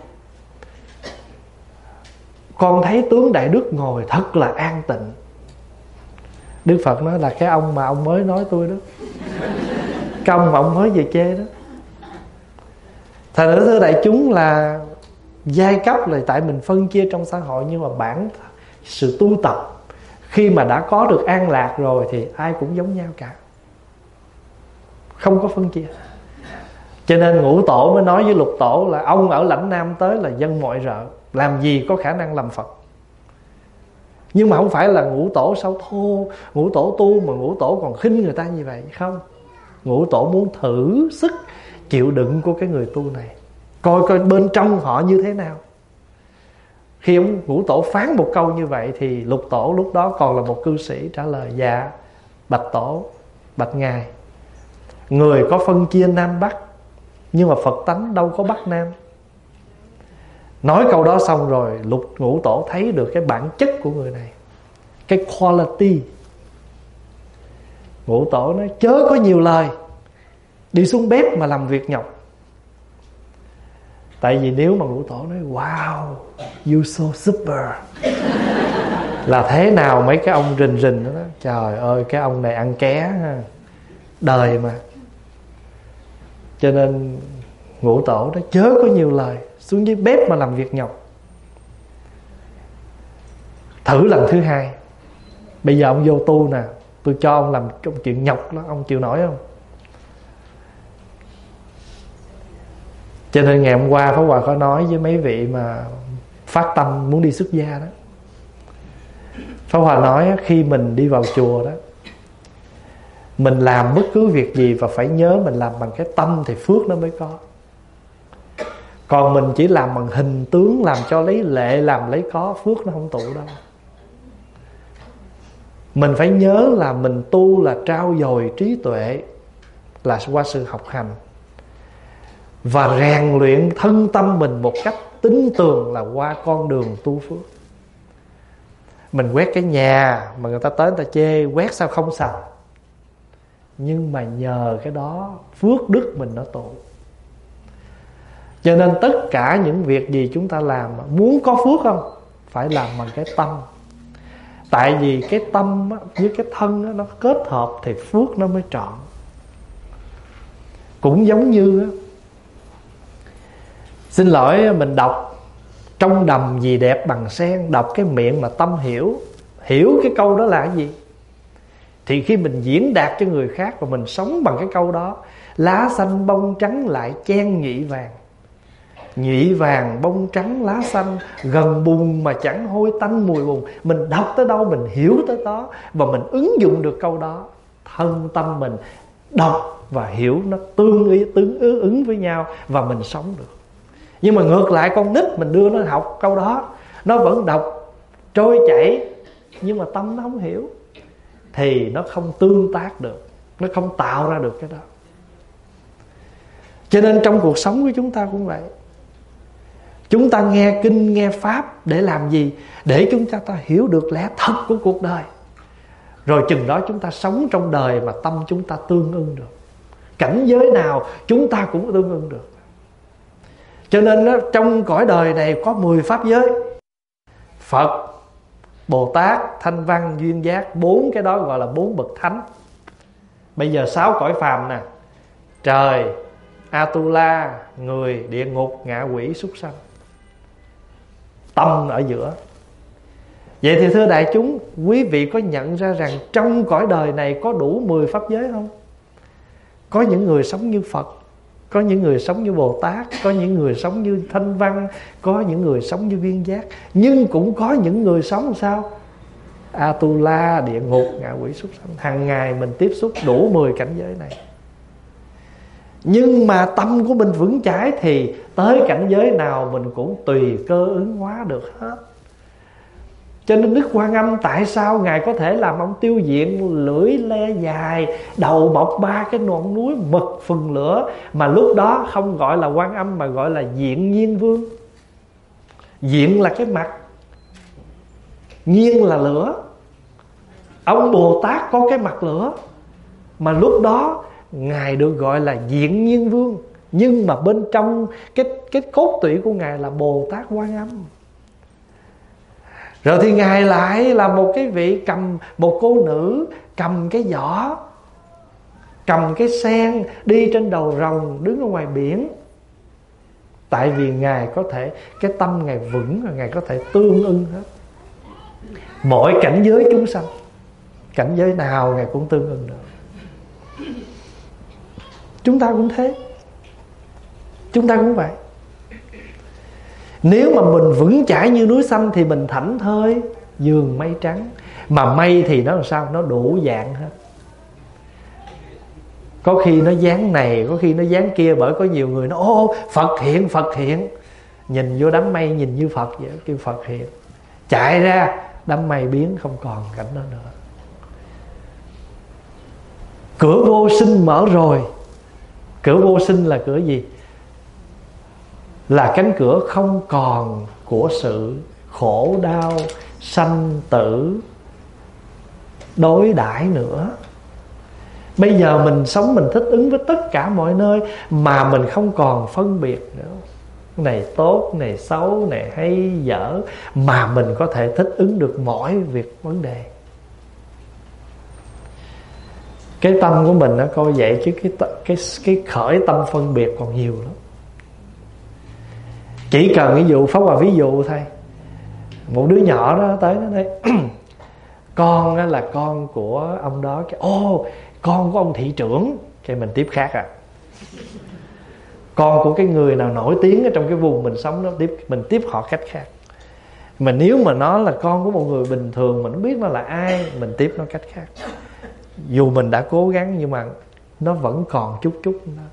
Con thấy tướng đại đức ngồi thật là an tịnh. Đức Phật nói: là cái ông mà ông mới nói tôi đó, cái ông mà ông mới về chê đó. Thành thử thưa đại chúng là giai cấp là tại mình phân chia trong xã hội, nhưng mà bản sự tu tập khi mà đã có được an lạc rồi thì ai cũng giống nhau cả, không có phân chia. Cho nên Ngũ Tổ mới nói với Lục Tổ là ông ở lãnh Nam tới là dân mọi rợ, làm gì có khả năng làm Phật. Nhưng mà không phải là Ngũ Tổ sao thô, Ngũ Tổ tu mà Ngũ Tổ còn khinh người ta như vậy. Không, Ngũ Tổ muốn thử sức chịu đựng của cái người tu này, coi coi bên trong họ như thế nào. Khi ông Ngũ Tổ phán một câu như vậy thì Lục Tổ lúc đó còn là một cư sĩ trả lời: dạ bạch Tổ, bạch Ngài, người có phân chia Nam Bắc, nhưng mà Phật tánh đâu có Bắc Nam. Nói câu đó xong rồi Lục Ngũ Tổ thấy được cái bản chất của người này, cái quality. Ngũ Tổ nói: chớ có nhiều lời, đi xuống bếp mà làm việc nhọc. Tại vì nếu mà Ngũ Tổ nói wow you so super là thế nào mấy cái ông rình rình đó, đó trời ơi cái ông này ăn ké ha, đời mà. Cho nên Ngũ Tổ đó chớ có nhiều lời, xuống dưới bếp mà làm việc nhọc. Thử lần thứ hai, bây giờ ông vô tu nè, tôi cho ông làm cái chuyện nhọc đó, ông chịu nổi không? Cho nên ngày hôm qua Pháp Hòa có nói với mấy vị mà phát tâm muốn đi xuất gia đó, Pháp Hòa nói khi mình đi vào chùa đó, mình làm bất cứ việc gì và phải nhớ mình làm bằng cái tâm thì phước nó mới có. Còn mình chỉ làm bằng hình tướng, làm cho lấy lệ, làm lấy có, phước nó không tụ đâu. Mình phải nhớ là mình tu là trao dồi trí tuệ, là qua sự học hành, và rèn luyện thân tâm mình một cách tín tường là qua con đường tu phước. Mình quét cái nhà mà người ta tới người ta chê quét sao không sạch, nhưng mà nhờ cái đó phước đức mình nó tụ. Cho nên tất cả những việc gì chúng ta làm, muốn có phước không, phải làm bằng cái tâm. Tại vì cái tâm với cái thân nó kết hợp thì phước nó mới trọn. Cũng giống như, xin lỗi mình đọc trong đầm gì đẹp bằng sen, đọc cái miệng mà tâm hiểu, hiểu cái câu đó là cái gì, thì khi mình diễn đạt cho người khác và mình sống bằng cái câu đó, lá xanh bông trắng lại chen nhị vàng, nhị vàng bông trắng lá xanh, gần bùn mà chẳng hôi tanh mùi bùn. Mình đọc tới đâu mình hiểu tới đó, và mình ứng dụng được câu đó, thân tâm mình đọc và hiểu nó tương ý tương ứng với nhau và mình sống được. Nhưng mà ngược lại con nít mình đưa nó học câu đó, nó vẫn đọc trôi chảy nhưng mà tâm nó không hiểu, thì nó không tương tác được, nó không tạo ra được cái đó. Cho nên trong cuộc sống của chúng ta cũng vậy. Chúng ta nghe kinh, nghe pháp để làm gì? Để chúng ta, ta hiểu được lẽ thật của cuộc đời. Rồi chừng đó chúng ta sống trong đời mà tâm chúng ta tương ưng được. Cảnh giới nào chúng ta cũng tương ưng được. Cho nên đó, trong cõi đời này có mười pháp giới: Phật, Bồ Tát, Thanh Văn, Duyên Giác. Bốn cái đó gọi là bốn bậc thánh. Bây giờ sáu cõi phàm nè: trời, Atula, người, địa ngục, ngạ quỷ, súc sanh. Tâm ở giữa. Vậy thì thưa đại chúng, quý vị có nhận ra rằng trong cõi đời này có đủ mười pháp giới không? Có những người sống như Phật, có những người sống như Bồ Tát, có những người sống như Thanh Văn, có những người sống như Viên Giác. Nhưng cũng có những người sống sao? Atula, địa ngục, ngạ quỷ, súc sanh. Hàng ngày mình tiếp xúc đủ mười cảnh giới này. Nhưng mà tâm của mình vững chãi thì tới cảnh giới nào mình cũng tùy cơ ứng hóa được hết. Cho nên Đức Quan Âm tại sao Ngài có thể làm ông tiêu diện lưỡi le dài, đầu mọc ba cái ngọn núi mực phừng lửa, mà lúc đó không gọi là Quan Âm mà gọi là Diện Nhiên Vương. Diện là cái mặt, nhiên là lửa. Ông Bồ Tát có cái mặt lửa, mà lúc đó Ngài được gọi là Diện Nhiên Vương. Nhưng mà bên trong cái, cái cốt tủy của Ngài là Bồ Tát Quan Âm. Rồi thì Ngài lại là một cái vị cầm, một cô nữ cầm cái giỏ, cầm cái sen, đi trên đầu rồng, đứng ở ngoài biển. Tại vì Ngài có thể, cái tâm Ngài vững, Ngài có thể tương ưng hết mọi cảnh giới chúng sanh. Cảnh giới nào Ngài cũng tương ưng được. Chúng ta cũng thế. Chúng ta cũng vậy. Nếu mà mình vững chãi như núi xanh thì mình thảnh thơi giường mây trắng. Mà mây thì nó làm sao? Nó đủ dạng hết. Có khi nó dáng này, có khi nó dáng kia. Bởi có nhiều người nói ô Phật hiện, Phật hiện. Nhìn vô đám mây nhìn như Phật vậy, kêu Phật hiện. Chạy ra đám mây biến không còn cảnh đó nữa. Cửa vô sinh mở rồi. Cửa vô sinh là cửa gì? Là cánh cửa không còn của sự khổ đau, sanh tử, đối đãi nữa. Bây giờ mình sống, mình thích ứng với tất cả mọi nơi, mà mình không còn phân biệt nữa. Này tốt, này xấu, này hay, dở. Mà mình có thể thích ứng được mọi việc vấn đề. Cái tâm của mình nó coi vậy, chứ cái, cái, cái khởi tâm phân biệt còn nhiều lắm. Chỉ cần ví dụ, Pháp Hòa ví dụ thôi. Một đứa nhỏ đó tới nó nói con đó là con của ông đó. Ô, con của ông thị trưởng. Cái mình tiếp khác à. Con của cái người nào nổi tiếng ở trong cái vùng mình sống đó, tiếp mình tiếp họ cách khác. Mà nếu mà nó là con của một người bình thường, mình không biết nó là ai, mình tiếp nó cách khác. Dù mình đã cố gắng nhưng mà nó vẫn còn chút chút đó.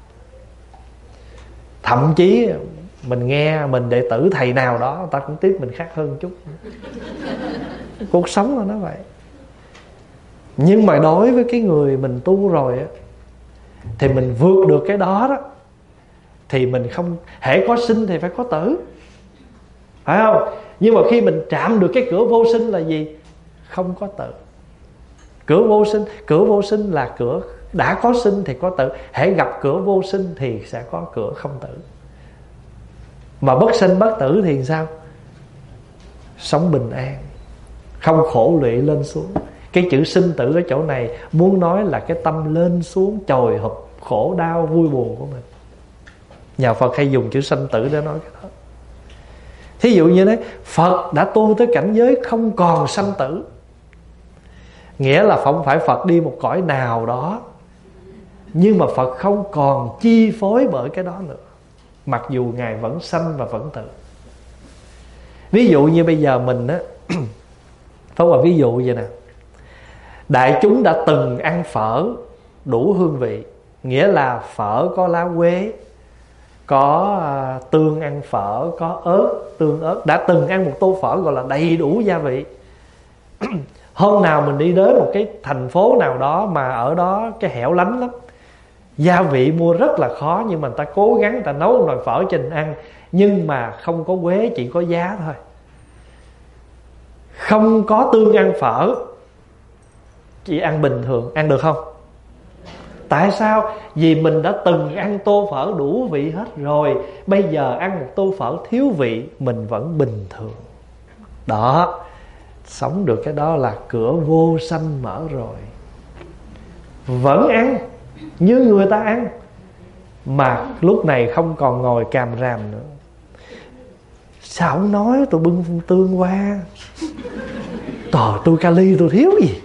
Thậm chí mình nghe mình đệ tử thầy nào đó, người ta cũng tiếp mình khác hơn chút. Cuộc sống là nó vậy. Nhưng mà đối với cái người mình tu rồi á, thì mình vượt được cái đó đó, thì mình không, hễ có sinh thì phải có tử, phải không? Nhưng mà khi mình chạm được cái cửa vô sinh là gì? Không có tử. Cửa vô sinh, cửa vô sinh là cửa đã có sinh thì có tử. Hễ gặp cửa vô sinh thì sẽ có cửa không tử. Mà bất sinh bất tử thì sao? Sống bình an, không khổ lụy lên xuống. Cái chữ sinh tử ở chỗ này muốn nói là cái tâm lên xuống chồi hụp, khổ đau vui buồn của mình. Nhà Phật hay dùng chữ sanh tử để nói cái đó. Thí dụ như đấy, Phật đã tu tới cảnh giới không còn sanh tử, nghĩa là không phải Phật đi một cõi nào đó, nhưng mà Phật không còn chi phối bởi cái đó nữa, mặc dù Ngài vẫn sanh và vẫn tử. Ví dụ như bây giờ mình á, Pháp Hòa ví dụ vậy nè. Đại chúng đã từng ăn phở đủ hương vị, nghĩa là phở có lá quế, có uh, tương ăn phở, có ớt, tương ớt. Đã từng ăn một tô phở gọi là đầy đủ gia vị. Hôm nào mình đi đến một cái thành phố nào đó mà ở đó cái hẻo lánh lắm, Gia vị mua rất là khó, nhưng mà người ta cố gắng người ta nấu nồi phở cho mình ăn, nhưng mà không có quế, chỉ có giá thôi. Không có tương ăn phở, chỉ ăn bình thường. Ăn được không? Tại sao? Vì mình đã từng ăn tô phở đủ vị hết rồi, bây giờ ăn một tô phở thiếu vị, mình vẫn bình thường. Đó, sống được cái đó là cửa vô sanh mở rồi. Vẫn ăn như người ta ăn, mà lúc này không còn ngồi càm ràm nữa. Sao không nói tôi bưng tương qua? Trời, tôi kali tôi thiếu gì?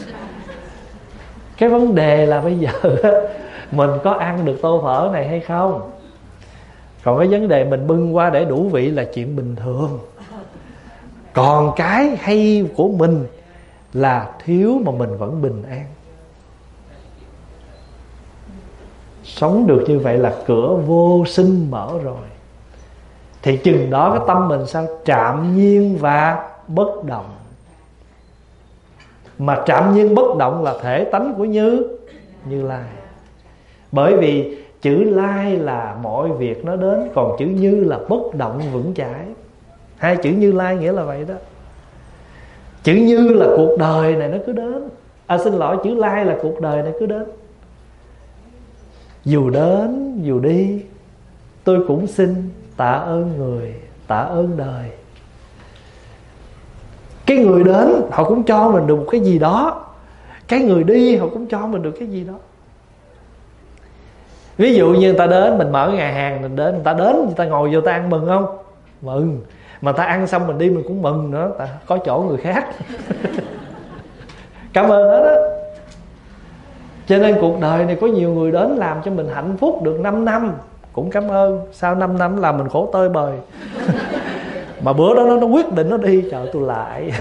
Cái vấn đề là bây giờ mình có ăn được tô phở này hay không? Còn cái vấn đề mình bưng qua để đủ vị là chuyện bình thường. Còn cái hay của mình là thiếu mà mình vẫn bình an. Sống được như vậy là cửa vô sinh mở rồi. Thì chừng đó cái tâm mình sao? Trạm nhiên và bất động. Mà trạm nhiên bất động là thể tánh của Như Như Lai. Bởi vì chữ Lai là mọi việc nó đến, còn chữ Như là bất động vững chãi. Hai chữ Như Lai nghĩa là vậy đó. Chữ Như là cuộc đời này nó cứ đến. À xin lỗi, chữ Lai là cuộc đời này cứ đến. Dù đến dù đi, tôi cũng xin tạ ơn người, tạ ơn đời. Cái người đến họ cũng cho mình được một cái gì đó, cái người đi họ cũng cho mình được cái gì đó. Ví dụ như người ta đến, mình mở nhà hàng, mình đến, người ta đến, người ta ngồi vô ta ăn mừng không? Mừng. Mà ta ăn xong mình đi mình cũng mừng nữa, ta có chỗ người khác. Cảm ơn hết á. Cho nên cuộc đời này có nhiều người đến làm cho mình hạnh phúc được năm năm, cũng cảm ơn. Sau năm năm làm mình khổ tơi bời. Mà bữa đó nó, nó quyết định nó đi, trời tôi lại.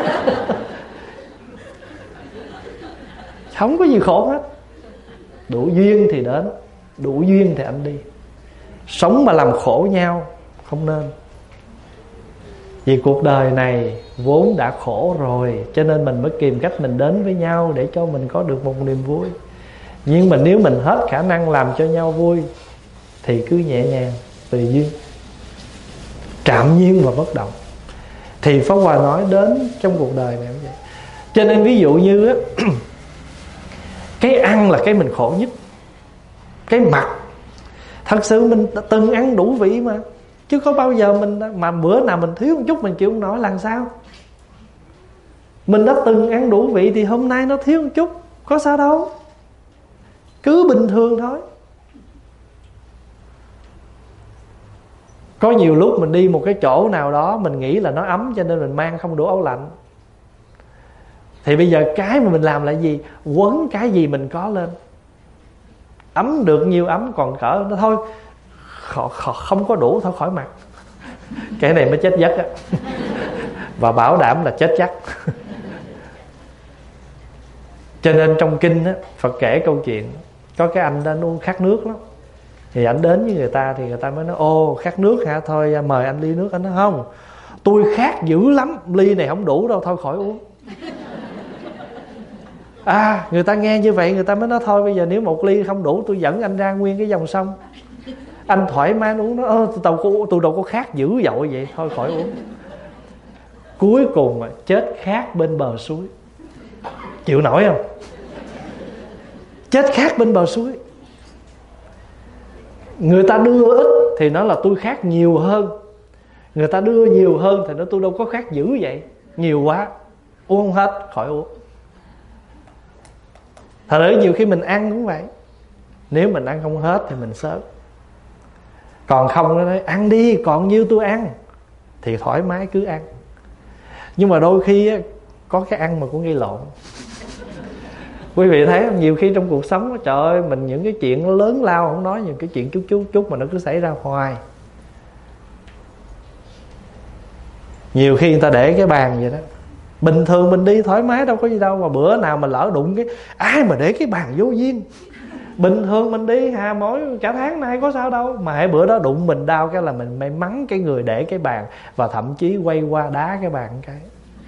Không có gì khổ hết. Đủ duyên thì đến, đủ duyên thì anh đi. Sống mà làm khổ nhau không nên. Vì cuộc đời này vốn đã khổ rồi, cho nên mình mới tìm cách mình đến với nhau để cho mình có được một niềm vui. Nhưng mà nếu mình hết khả năng làm cho nhau vui thì cứ nhẹ nhàng, tùy duyên, trạm nhiên và bất động. Thì Pháp Hòa nói đến trong cuộc đời này cũng vậy. Cho nên ví dụ như á, cái ăn là cái mình khổ nhất. Cái mặc, thật sự mình từng ăn đủ vị mà, chứ có bao giờ mình mà bữa nào mình thiếu một chút mình chịu không nổi làm sao? Mình đã từng ăn đủ vị thì hôm nay nó thiếu một chút, có sao đâu, cứ bình thường thôi. Có nhiều lúc mình đi một cái chỗ nào đó mình nghĩ là nó ấm cho nên mình mang không đủ áo lạnh. Thì bây giờ cái mà mình làm là gì? Quấn cái gì mình có lên. Ấm được nhiêu ấm, còn cỡ nó thôi không có đủ thôi khỏi mặc. Cái này mới chết giấc á. Và bảo đảm là chết chắc. Cho nên trong kinh á, Phật kể câu chuyện có cái anh đã uống khát nước lắm. Thì anh đến với người ta thì người ta mới nói: ô khát nước hả, thôi mời anh ly nước. Anh nói không, tôi khát dữ lắm, ly này không đủ đâu, thôi khỏi uống. À, người ta nghe như vậy người ta mới nói thôi bây giờ nếu một ly không đủ tôi dẫn anh ra nguyên cái dòng sông, anh thoải mái uống. Nó ơ tôi, tôi, tôi đâu có khát dữ dội vậy, thôi khỏi uống. Cuối cùng mà chết khát bên bờ suối. Chịu nổi không? Chết khát bên bờ suối. Người ta đưa ít thì nó là tôi khát nhiều hơn, người ta đưa nhiều hơn thì nó tôi đâu có khát dữ vậy, nhiều quá uống không hết, khỏi uống. Thật ra nhiều khi mình ăn cũng vậy. Nếu mình ăn không hết thì mình sớt. Còn không nó nói ăn đi, còn nhiêu tôi ăn, thì thoải mái cứ ăn. Nhưng mà đôi khi có cái ăn mà cũng gây lộn. Quý vị thấy không? Nhiều khi trong cuộc sống, trời ơi, mình những cái chuyện nó lớn lao không nói, những cái chuyện chút chút chút mà nó cứ xảy ra hoài. Nhiều khi người ta để cái bàn vậy đó, bình thường mình đi thoải mái đâu có gì đâu, mà bữa nào mà lỡ đụng cái ai mà để cái bàn vô duyên. Bình thường mình đi hà mỗi cả tháng nay có sao đâu, mà hãy bữa đó đụng mình đau cái là mình may mắn cái người để cái bàn, và thậm chí quay qua đá cái bàn cái.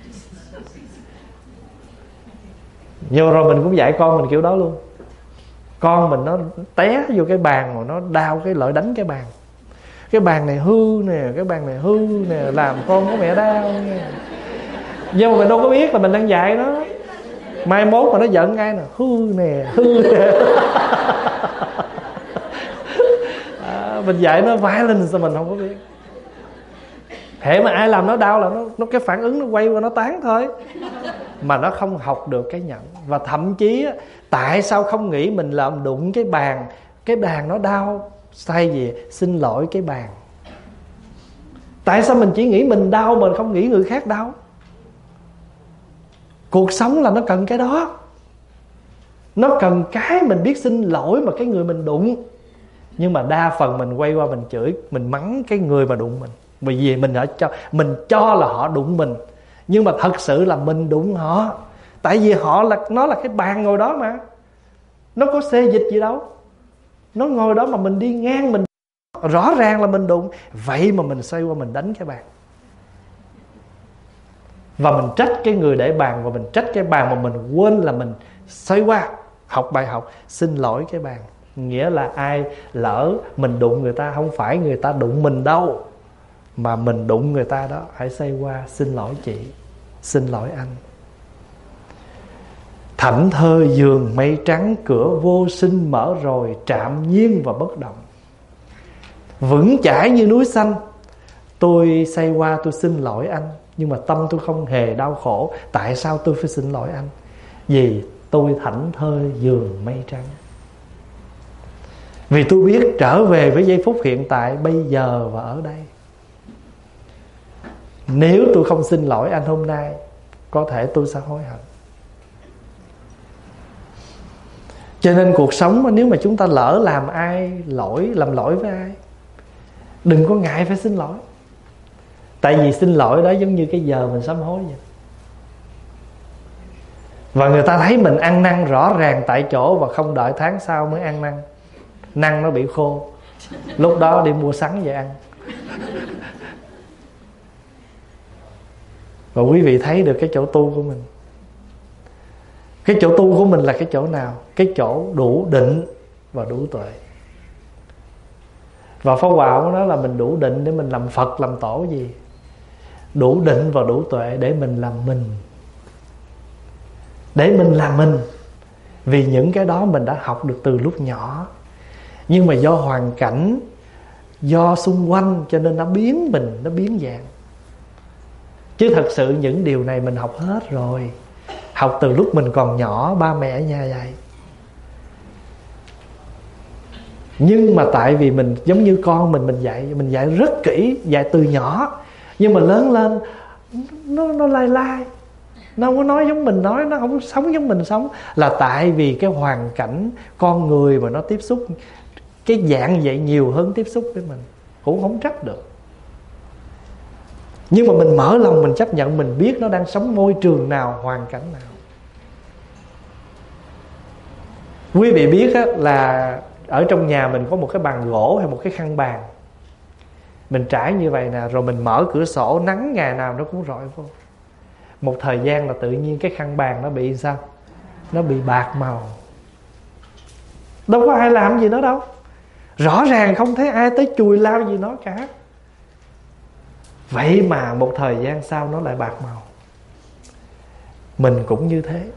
Nhiều rồi mình cũng dạy con mình kiểu đó luôn. Con mình nó té vô cái bàn mà nó đau cái lợi đánh cái bàn. Cái bàn này hư nè, cái bàn này hư nè, làm con của mẹ đau nè. Nhưng mà mình đâu có biết là mình đang dạy nó. Mai mốt mà nó giận ngay nè, hư nè, hư nè. À, mình dạy nó violence sao mình không có biết. Hễ mà ai làm nó đau là nó, nó cái phản ứng nó quay qua nó tán thôi. Mà nó không học được cái nhận. Và thậm chí tại sao không nghĩ mình làm đụng cái bàn, cái bàn nó đau, thay vì xin lỗi cái bàn. Tại sao mình chỉ nghĩ mình đau mà không nghĩ người khác đau? Cuộc sống là nó cần cái đó. Nó cần cái mình biết xin lỗi mà cái người mình đụng. Nhưng mà đa phần mình quay qua mình chửi, mình mắng cái người mà đụng mình. Bởi vì mình ở cho mình cho là họ đụng mình, nhưng mà thật sự là mình đụng họ. Tại vì họ là nó là cái bàn ngồi đó mà. Nó có xê dịch gì đâu. Nó ngồi đó mà mình đi ngang mình, rõ ràng là mình đụng. Vậy mà mình xoay qua mình đánh cái bàn. Và mình trách cái người để bàn, và mình trách cái bàn mà mình quên là mình xoay qua học bài học xin lỗi cái bàn. Nghĩa là ai lỡ mình đụng người ta, không phải người ta đụng mình đâu, mà mình đụng người ta đó, hãy xoay qua xin lỗi chị, xin lỗi anh. Thảnh thơi giường mây trắng, cửa vô sinh mở rồi, trạm nhiên và bất động. Vững chãi như núi xanh, tôi xoay qua tôi xin lỗi anh, nhưng mà tâm tôi không hề đau khổ. Tại sao tôi phải xin lỗi anh? Vì tôi thảnh thơi giường mây trắng. Vì tôi biết trở về với giây phút hiện tại, bây giờ và ở đây. Nếu tôi không xin lỗi anh hôm nay, có thể tôi sẽ hối hận. Cho nên cuộc sống, nếu mà chúng ta lỡ làm ai lỗi, làm lỗi với ai, đừng có ngại phải xin lỗi. Tại vì xin lỗi đó giống như cái giờ mình sám hối vậy. Và người ta thấy mình ăn năn rõ ràng tại chỗ, và không đợi tháng sau mới ăn năn. Năn nó bị khô, lúc đó đi mua sắn về ăn. Và quý vị thấy được cái chỗ tu của mình. Cái chỗ tu của mình là cái chỗ nào? Cái chỗ đủ định và đủ tuệ. Và Pháp Hòa của nó là mình đủ định để mình làm Phật, làm tổ gì? Đủ định và đủ tuệ để mình làm mình. Để mình làm mình. Vì những cái đó mình đã học được từ lúc nhỏ. Nhưng mà do hoàn cảnh, do xung quanh, cho nên nó biến mình, nó biến dạng. Chứ thật sự những điều này mình học hết rồi. Học từ lúc mình còn nhỏ, ba mẹ ở nhà dạy. Nhưng mà tại vì mình giống như con mình, mình dạy Mình dạy rất kỹ, dạy từ nhỏ. Nhưng mà lớn lên Nó, nó lai lai, nó không có nói giống mình nói, nó không sống giống mình sống. Là tại vì cái hoàn cảnh con người mà nó tiếp xúc, cái dạng dạy nhiều hơn tiếp xúc với mình. Cũng không trách được. Nhưng mà mình mở lòng, mình chấp nhận, mình biết nó đang sống môi trường nào, hoàn cảnh nào. Quý vị biết á, là ở trong nhà mình có một cái bàn gỗ hay một cái khăn bàn, mình trải như vậy nè, rồi mình mở cửa sổ, nắng ngày nào nó cũng rọi vô. Một thời gian là tự nhiên cái khăn bàn nó bị sao? Nó bị bạc màu. Đâu có ai làm gì nó đâu. Rõ ràng không thấy ai tới chùi lau gì nó cả. Vậy mà một thời gian sau nó lại bạc màu. Mình cũng như thế.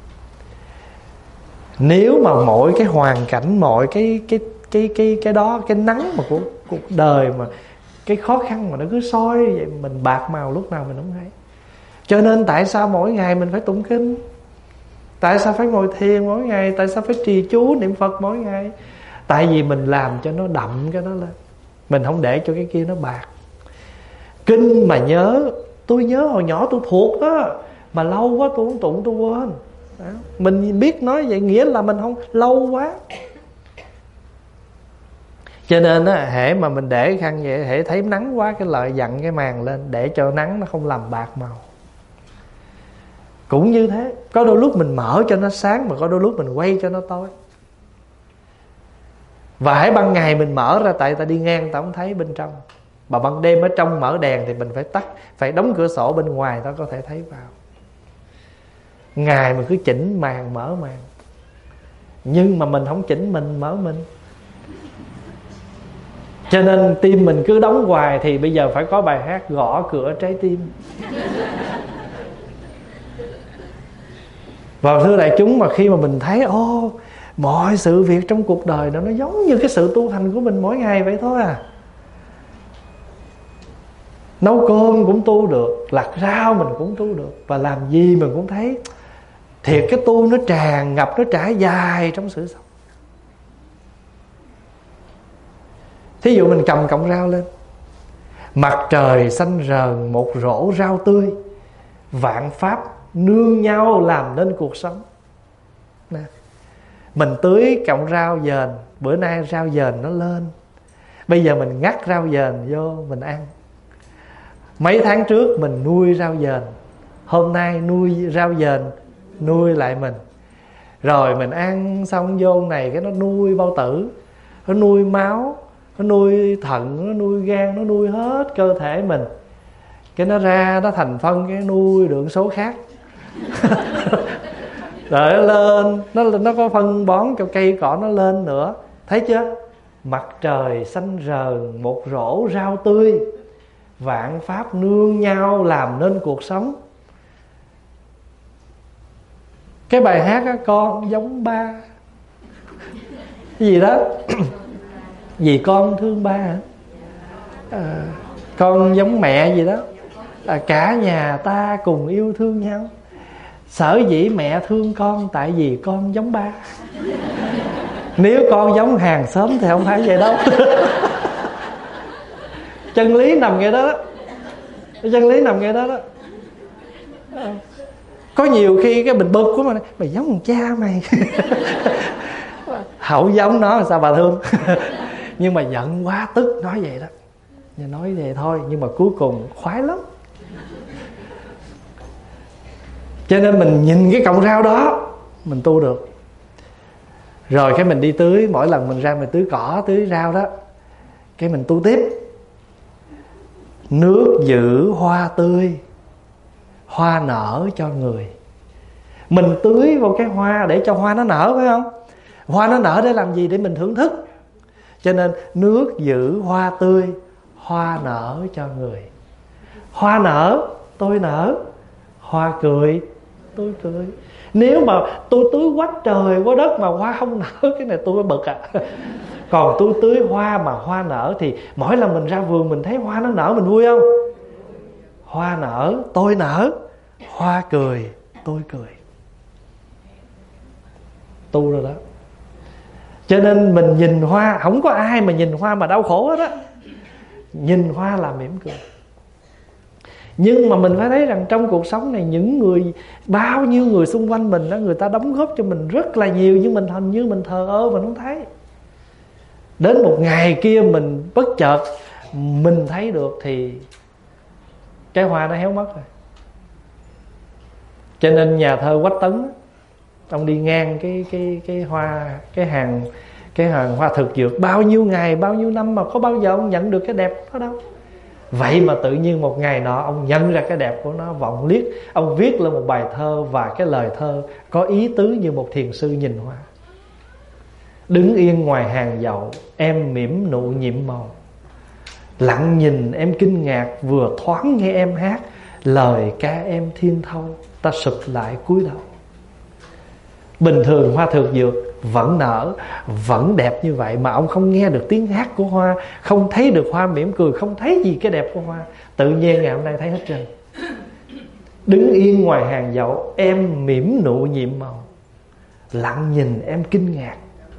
Nếu mà mỗi cái hoàn cảnh, mọi cái cái cái cái cái đó, cái nắng mà của cuộc đời, mà cái khó khăn mà nó cứ soi vậy, mình bạc màu lúc nào mình không thấy. Cho nên tại sao mỗi ngày mình phải tụng kinh? Tại sao phải ngồi thiền mỗi ngày? Tại sao phải trì chú niệm Phật mỗi ngày? Tại vì mình làm cho nó đậm cái đó lên. Mình không để cho cái kia nó bạc. Kinh mà nhớ, tôi nhớ hồi nhỏ tôi thuộc đó, mà lâu quá tôi không tụng tôi quên. Đó. Mình biết nói vậy nghĩa là mình không lâu quá. Cho nên á, hễ mà mình để khăn vậy, hễ thấy nắng quá cái lợi dặn cái màn lên, để cho nắng nó không làm bạc màu. Cũng như thế, có đôi lúc mình mở cho nó sáng, mà có đôi lúc mình quay cho nó tối. Và hãy ban ngày mình mở ra, tại ta đi ngang ta không thấy bên trong. Mà ban đêm ở trong mở đèn thì mình phải tắt, phải đóng cửa sổ bên ngoài ta có thể thấy vào. Ngày mình cứ chỉnh màn, mở màn. nhưng mà mình không chỉnh mình, mở mình. Cho nên tim mình cứ đóng hoài, thì bây giờ phải có bài hát gõ cửa trái tim. Và thưa đại chúng, mà khi mà mình thấy ô mọi sự việc trong cuộc đời đó nó giống như cái sự tu hành của mình mỗi ngày vậy thôi à. Nấu cơm cũng tu được, lặt rau mình cũng tu được, và làm gì mình cũng thấy thiệt cái tu nó tràn ngập, nó trải dài trong sự sống. Thí dụ mình cầm cọng rau lên, mặt trời xanh rờn một rổ rau tươi, vạn pháp nương nhau làm nên cuộc sống. Nè, mình tưới cọng rau dền, bữa nay rau dền nó lên, bây giờ mình ngắt rau dền vô mình ăn. Mấy tháng trước mình nuôi rau dền, hôm nay nuôi rau dền nuôi lại mình. Rồi mình ăn xong vô này cái nó nuôi bao tử, nó nuôi máu, nó nuôi thận, nó nuôi gan, nó nuôi hết cơ thể mình. Cái nó ra nó thành phân, cái nuôi được số khác. Rồi nó lên, nó, nó có phân bón cho cây cỏ nó lên nữa. Thấy chưa? Mặt trời xanh rờn một rổ rau tươi, vạn pháp nương nhau làm nên cuộc sống. Cái bài hát đó, con giống ba cái gì đó gì con thương ba hả? À, con giống mẹ gì đó. À, cả nhà ta cùng yêu thương nhau, sở dĩ mẹ thương con tại vì con giống ba. Nếu con giống hàng xóm thì không phải vậy đâu. Chân lý nằm ngay đó, đó. Chân lý nằm ngay đó đó. À, có nhiều khi cái mình bực của mình, mày giống thằng cha mày. Hậu giống nó sao bà thương. Nhưng mà giận quá tức nói vậy đó, nói vậy thôi, nhưng mà cuối cùng khoái lắm. Cho nên mình nhìn cái cọng rau đó mình tu được. Rồi cái mình đi tưới, mỗi lần mình ra mình tưới cỏ, tưới rau đó, cái mình tu tiếp. Nước giữ hoa tươi, hoa nở cho người. Mình tưới vào cái hoa để cho hoa nó nở, phải không? Hoa nó nở để làm gì? Để mình thưởng thức. Cho nên nước giữ hoa tươi, hoa nở cho người. Hoa nở, tôi nở. Hoa cười, tôi cười. Nếu mà tôi tưới quá trời quá đất mà hoa không nở, cái này tôi mới bực à. Còn tôi tưới hoa mà hoa nở, thì mỗi lần mình ra vườn mình thấy hoa nó nở, mình vui không? Hoa nở, tôi nở. Hoa cười, tôi cười. Tu rồi đó. Cho nên mình nhìn hoa, không có ai mà nhìn hoa mà đau khổ hết á. Nhìn hoa là mỉm cười. Nhưng mà mình phải thấy rằng trong cuộc sống này, những người, bao nhiêu người xung quanh mình đó, người ta đóng góp cho mình rất là nhiều, nhưng mình hình như mình thờ ơ, mình không thấy. Đến một ngày kia mình bất chợt mình thấy được thì cái hoa nó héo mất rồi. Cho nên nhà thơ Quách Tấn, ông đi ngang cái cái cái hoa, cái hàng cái hàng hoa thực dược, bao nhiêu ngày, bao nhiêu năm mà có bao giờ ông nhận được cái đẹp đó đâu. Vậy mà tự nhiên một ngày nọ ông nhận ra cái đẹp của nó, vọng liếc, ông viết lên một bài thơ, và cái lời thơ có ý tứ như một thiền sư nhìn hoa. Đứng yên ngoài hàng dậu, em mỉm nụ nhiệm màu, lặng nhìn em kinh ngạc, vừa thoáng nghe em hát, lời ca em thiên thâu, ta sụp lại cúi đầu. Bình thường hoa thực dược vẫn nở, vẫn đẹp như vậy, mà ông không nghe được tiếng hát của hoa, không thấy được hoa mỉm cười, không thấy gì cái đẹp của hoa. Tự nhiên ngày hôm nay thấy hết trơn. Đứng yên ngoài hàng dậu, em mỉm nụ nhiệm màu, lặng nhìn em kinh ngạc,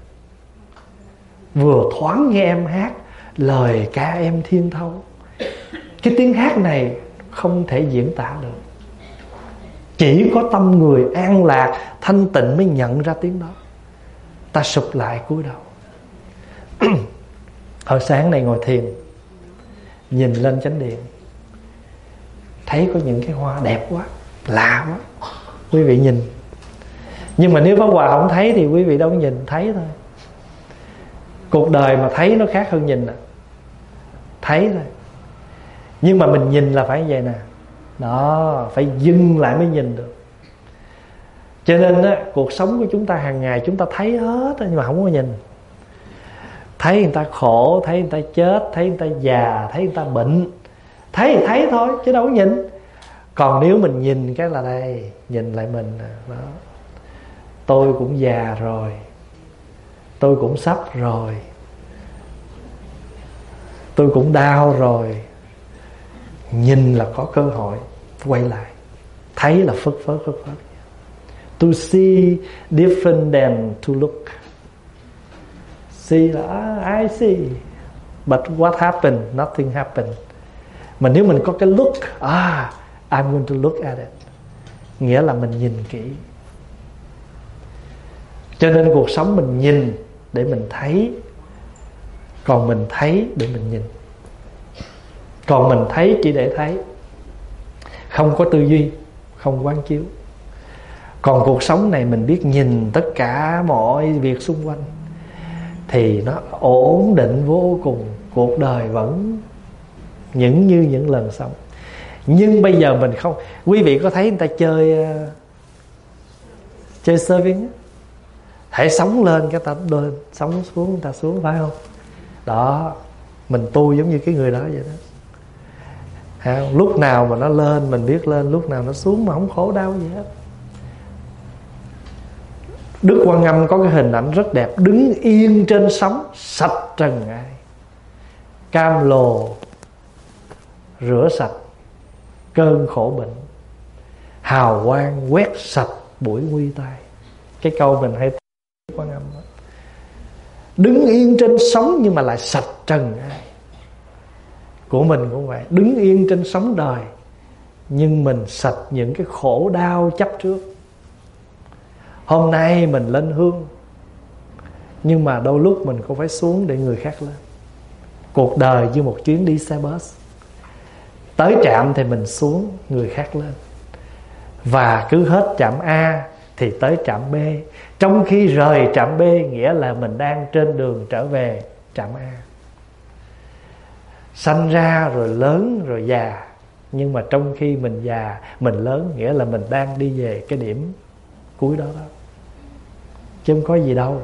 vừa thoáng nghe em hát, lời ca em thiên thâu. Cái tiếng hát này không thể diễn tả được. Chỉ có tâm người an lạc, thanh tịnh mới nhận ra tiếng đó. Ta sụp lại cúi đầu. Hồi sáng này ngồi thiền, nhìn lên chánh điện, thấy có những cái hoa đẹp quá, lạ quá. Quý vị nhìn. Nhưng mà nếu Pháp Hòa không thấy thì quý vị đâu có nhìn, thấy thôi. Cuộc đời mà thấy nó khác hơn nhìn à. Thấy thôi. Nhưng mà mình nhìn là phải vậy nè. Đó, phải dừng lại mới nhìn được. Cho nên á, cuộc sống của chúng ta hàng ngày chúng ta thấy hết nhưng mà không có nhìn. Thấy người ta khổ, thấy người ta chết, thấy người ta già, thấy người ta bệnh, thấy thì thấy thôi chứ đâu có nhìn. Còn nếu mình nhìn cái là đây, nhìn lại mình đó. Tôi cũng già rồi, tôi cũng sắp rồi, tôi cũng đau rồi. Nhìn là có cơ hội quay lại. Thấy là phất phất phất phất. To see different than to look. See là ah, I see, but what happened? Nothing happened. Mà nếu mình có cái look, ah, I'm going to look at it, nghĩa là mình nhìn kỹ. Cho nên cuộc sống mình nhìn để mình thấy, còn mình thấy để mình nhìn. Còn mình thấy chỉ để thấy, không có tư duy, không quán chiếu. Còn cuộc sống này mình biết nhìn tất cả mọi việc xung quanh thì nó ổn định vô cùng. Cuộc đời vẫn những như những lần sống. Nhưng bây giờ mình không. Quý vị có thấy người ta chơi Chơi surfing, hãy sống lên cái ta lên, sống xuống người ta xuống, phải không? Đó, mình tu giống như cái người đó vậy đó. Ha, lúc nào mà nó lên mình biết lên, lúc nào nó xuống mà không khổ đau gì hết. Đức Quan Âm có cái hình ảnh rất đẹp, đứng yên trên sóng, sạch trần ai, cam lồ rửa sạch cơn khổ bệnh, hào quang quét sạch buổi nguy tai. Cái câu mình hay Đức Quan Âm đó. Đứng yên trên sóng nhưng mà lại sạch trần ai. Của mình cũng vậy, đứng yên trên sóng đời nhưng mình sạch những cái khổ đau chấp trước. Hôm nay mình lên hương, nhưng mà đôi lúc mình cũng phải xuống để người khác lên. Cuộc đời như một chuyến đi xe bus, tới trạm thì mình xuống, người khác lên. Và cứ hết trạm A thì tới trạm B. Trong khi rời trạm B nghĩa là mình đang trên đường trở về trạm A. Sanh ra rồi lớn rồi già, nhưng mà trong khi mình già, mình lớn, nghĩa là mình đang đi về cái điểm cuối đó đó, chứ không có gì đâu.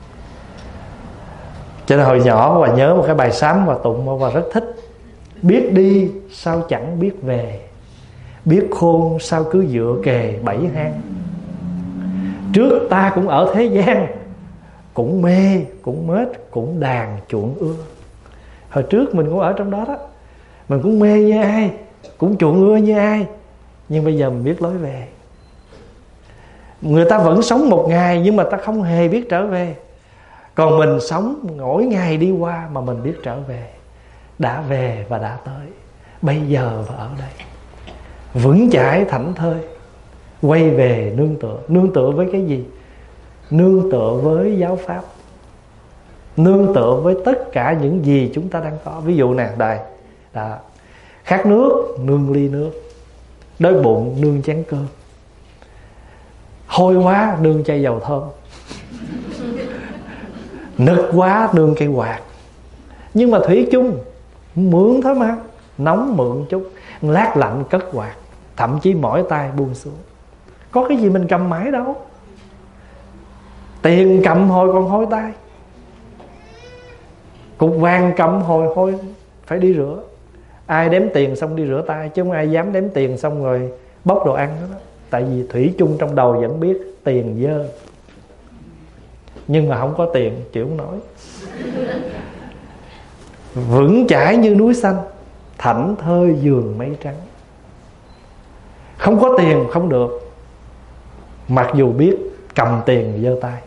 Cho nên hồi nhỏ Hòa nhớ một cái bài sám Hòa tụng Hòa rất thích. Biết đi sao chẳng biết về, biết khôn sao cứ dựa kề bảy hang. Trước ta cũng ở thế gian, cũng mê, cũng mết, cũng đàn chuộng ưa. Hồi trước mình cũng ở trong đó đó, mình cũng mê như ai, cũng chuộng ưa như ai, nhưng bây giờ mình biết lối về. Người ta vẫn sống một ngày nhưng mà ta không hề biết trở về. Còn mình sống mỗi ngày đi qua mà mình biết trở về. Đã về và đã tới, bây giờ và ở đây, vững chãi thảnh thơi, quay về nương tựa. Nương tựa với cái gì? Nương tựa với giáo pháp, nương tựa với tất cả những gì chúng ta đang có. Ví dụ nè, đây đó. Khát nước, nương ly nước. Đói bụng, nương chén cơm. Hôi quá, nương chai dầu thơm. Nực quá, nương cây quạt. Nhưng mà thủy chung mượn thôi mà. Nóng mượn chút, lát lạnh cất quạt. Thậm chí mỏi tay buông xuống. Có cái gì mình cầm mãi đâu. Tiền cầm hồi còn hôi tay, cục vàng cầm hồi hôi phải đi rửa. Ai đếm tiền xong đi rửa tay, chứ không ai dám đếm tiền xong rồi bóc đồ ăn đó. Tại vì thủy chung trong đầu vẫn biết tiền dơ, nhưng mà không có tiền chịu không nổi. Vững chãi như núi xanh, thảnh thơi giường mây trắng. Không có tiền không được, mặc dù biết cầm tiền giơ tay.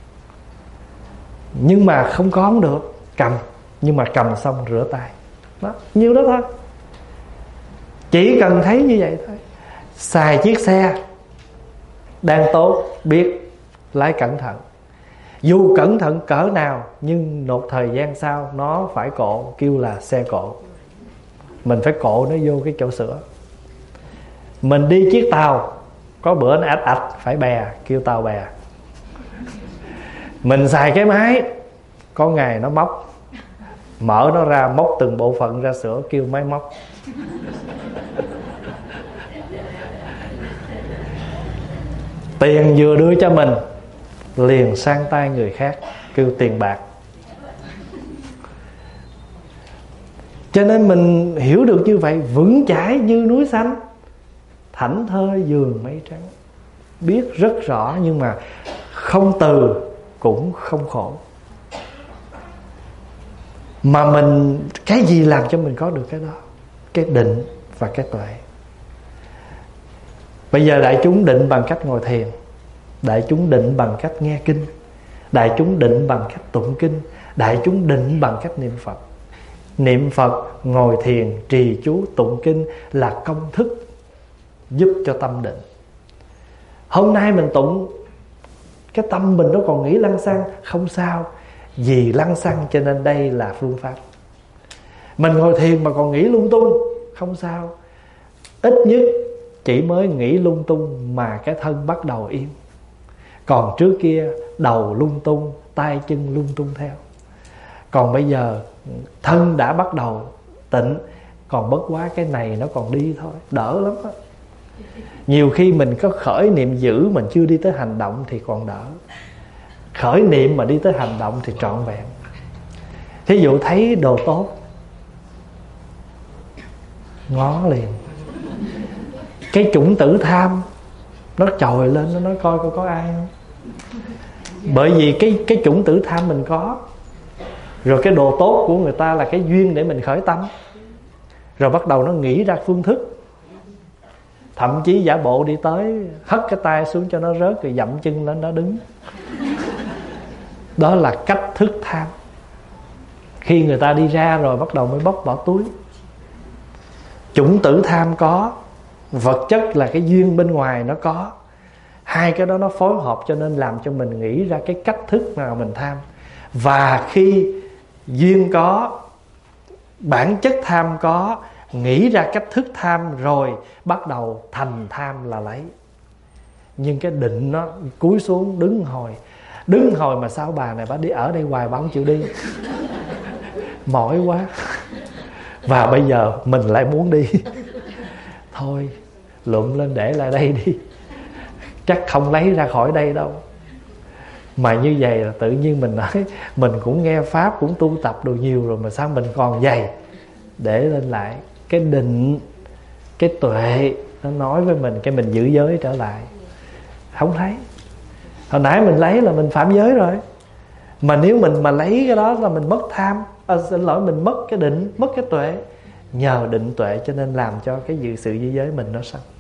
Nhưng mà không có không được, cầm. Nhưng mà cầm xong rửa tay. Đó, nhiêu đó thôi. Chỉ cần thấy như vậy thôi. Xài chiếc xe đang tốt, biết lái cẩn thận. Dù cẩn thận cỡ nào, nhưng một thời gian sau nó phải cộ, kêu là xe cộ. Mình phải cộ nó vô cái chỗ sửa. Mình đi chiếc tàu, có bữa nó ạch ạch phải bè, kêu tàu bè. Mình xài cái máy, có ngày nó móc, mở nó ra móc từng bộ phận ra sửa, kêu máy móc. Tiền vừa đưa cho mình liền sang tay người khác, kêu tiền bạc. Cho nên mình hiểu được như vậy, vững chãi như núi xanh, thảnh thơi giường mây trắng. Biết rất rõ nhưng mà không từ cũng không khổ. Mà mình, cái gì làm cho mình có được cái đó? Cái định và cái tuệ. Bây giờ đại chúng định bằng cách ngồi thiền, đại chúng định bằng cách nghe kinh, đại chúng định bằng cách tụng kinh, đại chúng định bằng cách niệm Phật. Niệm Phật, ngồi thiền, trì chú, tụng kinh là công thức giúp cho tâm định. Hôm nay mình tụng, cái tâm mình nó còn nghĩ lăng xăng, không sao, vì lăng xăng cho nên đây là phương pháp. Mình ngồi thiền mà còn nghĩ lung tung, không sao, ít nhất chỉ mới nghĩ lung tung mà cái thân bắt đầu yên. Còn trước kia đầu lung tung, tay chân lung tung theo. Còn bây giờ thân đã bắt đầu tịnh, còn bất quá cái này nó còn đi thôi, đỡ lắm đó. Nhiều khi mình có khởi niệm dữ, mình chưa đi tới hành động thì còn đỡ. Khởi niệm mà đi tới hành động thì trọn vẹn. Thí dụ thấy đồ tốt, ngó liền. Cái chủng tử tham nó trồi lên, nó nói coi coi có ai không. Bởi vì cái, cái chủng tử tham mình có. Rồi cái đồ tốt của người ta là cái duyên để mình khởi tâm. Rồi bắt đầu nó nghĩ ra phương thức. Thậm chí giả bộ đi tới, hất cái tay xuống cho nó rớt, rồi dậm chân lên nó đứng. Đó là cách thức tham. Khi người ta đi ra rồi bắt đầu mới bóc bỏ túi. Chủng tử tham có, vật chất là cái duyên bên ngoài nó có. Hai cái đó nó phối hợp cho nên làm cho mình nghĩ ra cái cách thức nào mình tham. Và khi duyên có, bản chất tham có, nghĩ ra cách thức tham rồi bắt đầu thành tham là lấy. Nhưng cái định nó cúi xuống đứng hồi. Đứng hồi mà sao bà này bà đi ở đây hoài bà không chịu đi. Mỏi quá. Và bây giờ mình lại muốn đi. Thôi lụm lên để lại đây đi, chắc không lấy ra khỏi đây đâu. Mà như vậy là tự nhiên mình nói, mình cũng nghe pháp, cũng tu tập đồ nhiều rồi mà sao mình còn dày. Để lên lại cái định, cái tuệ nó nói với mình, cái mình giữ giới trở lại. Không thấy. Hồi nãy mình lấy là mình phạm giới rồi. Mà nếu mình mà lấy cái đó là mình mất tham, à, xin lỗi, mình mất cái định, mất cái tuệ. Nhờ định tuệ cho nên làm cho cái dự sự giữ giới mình nó sanh.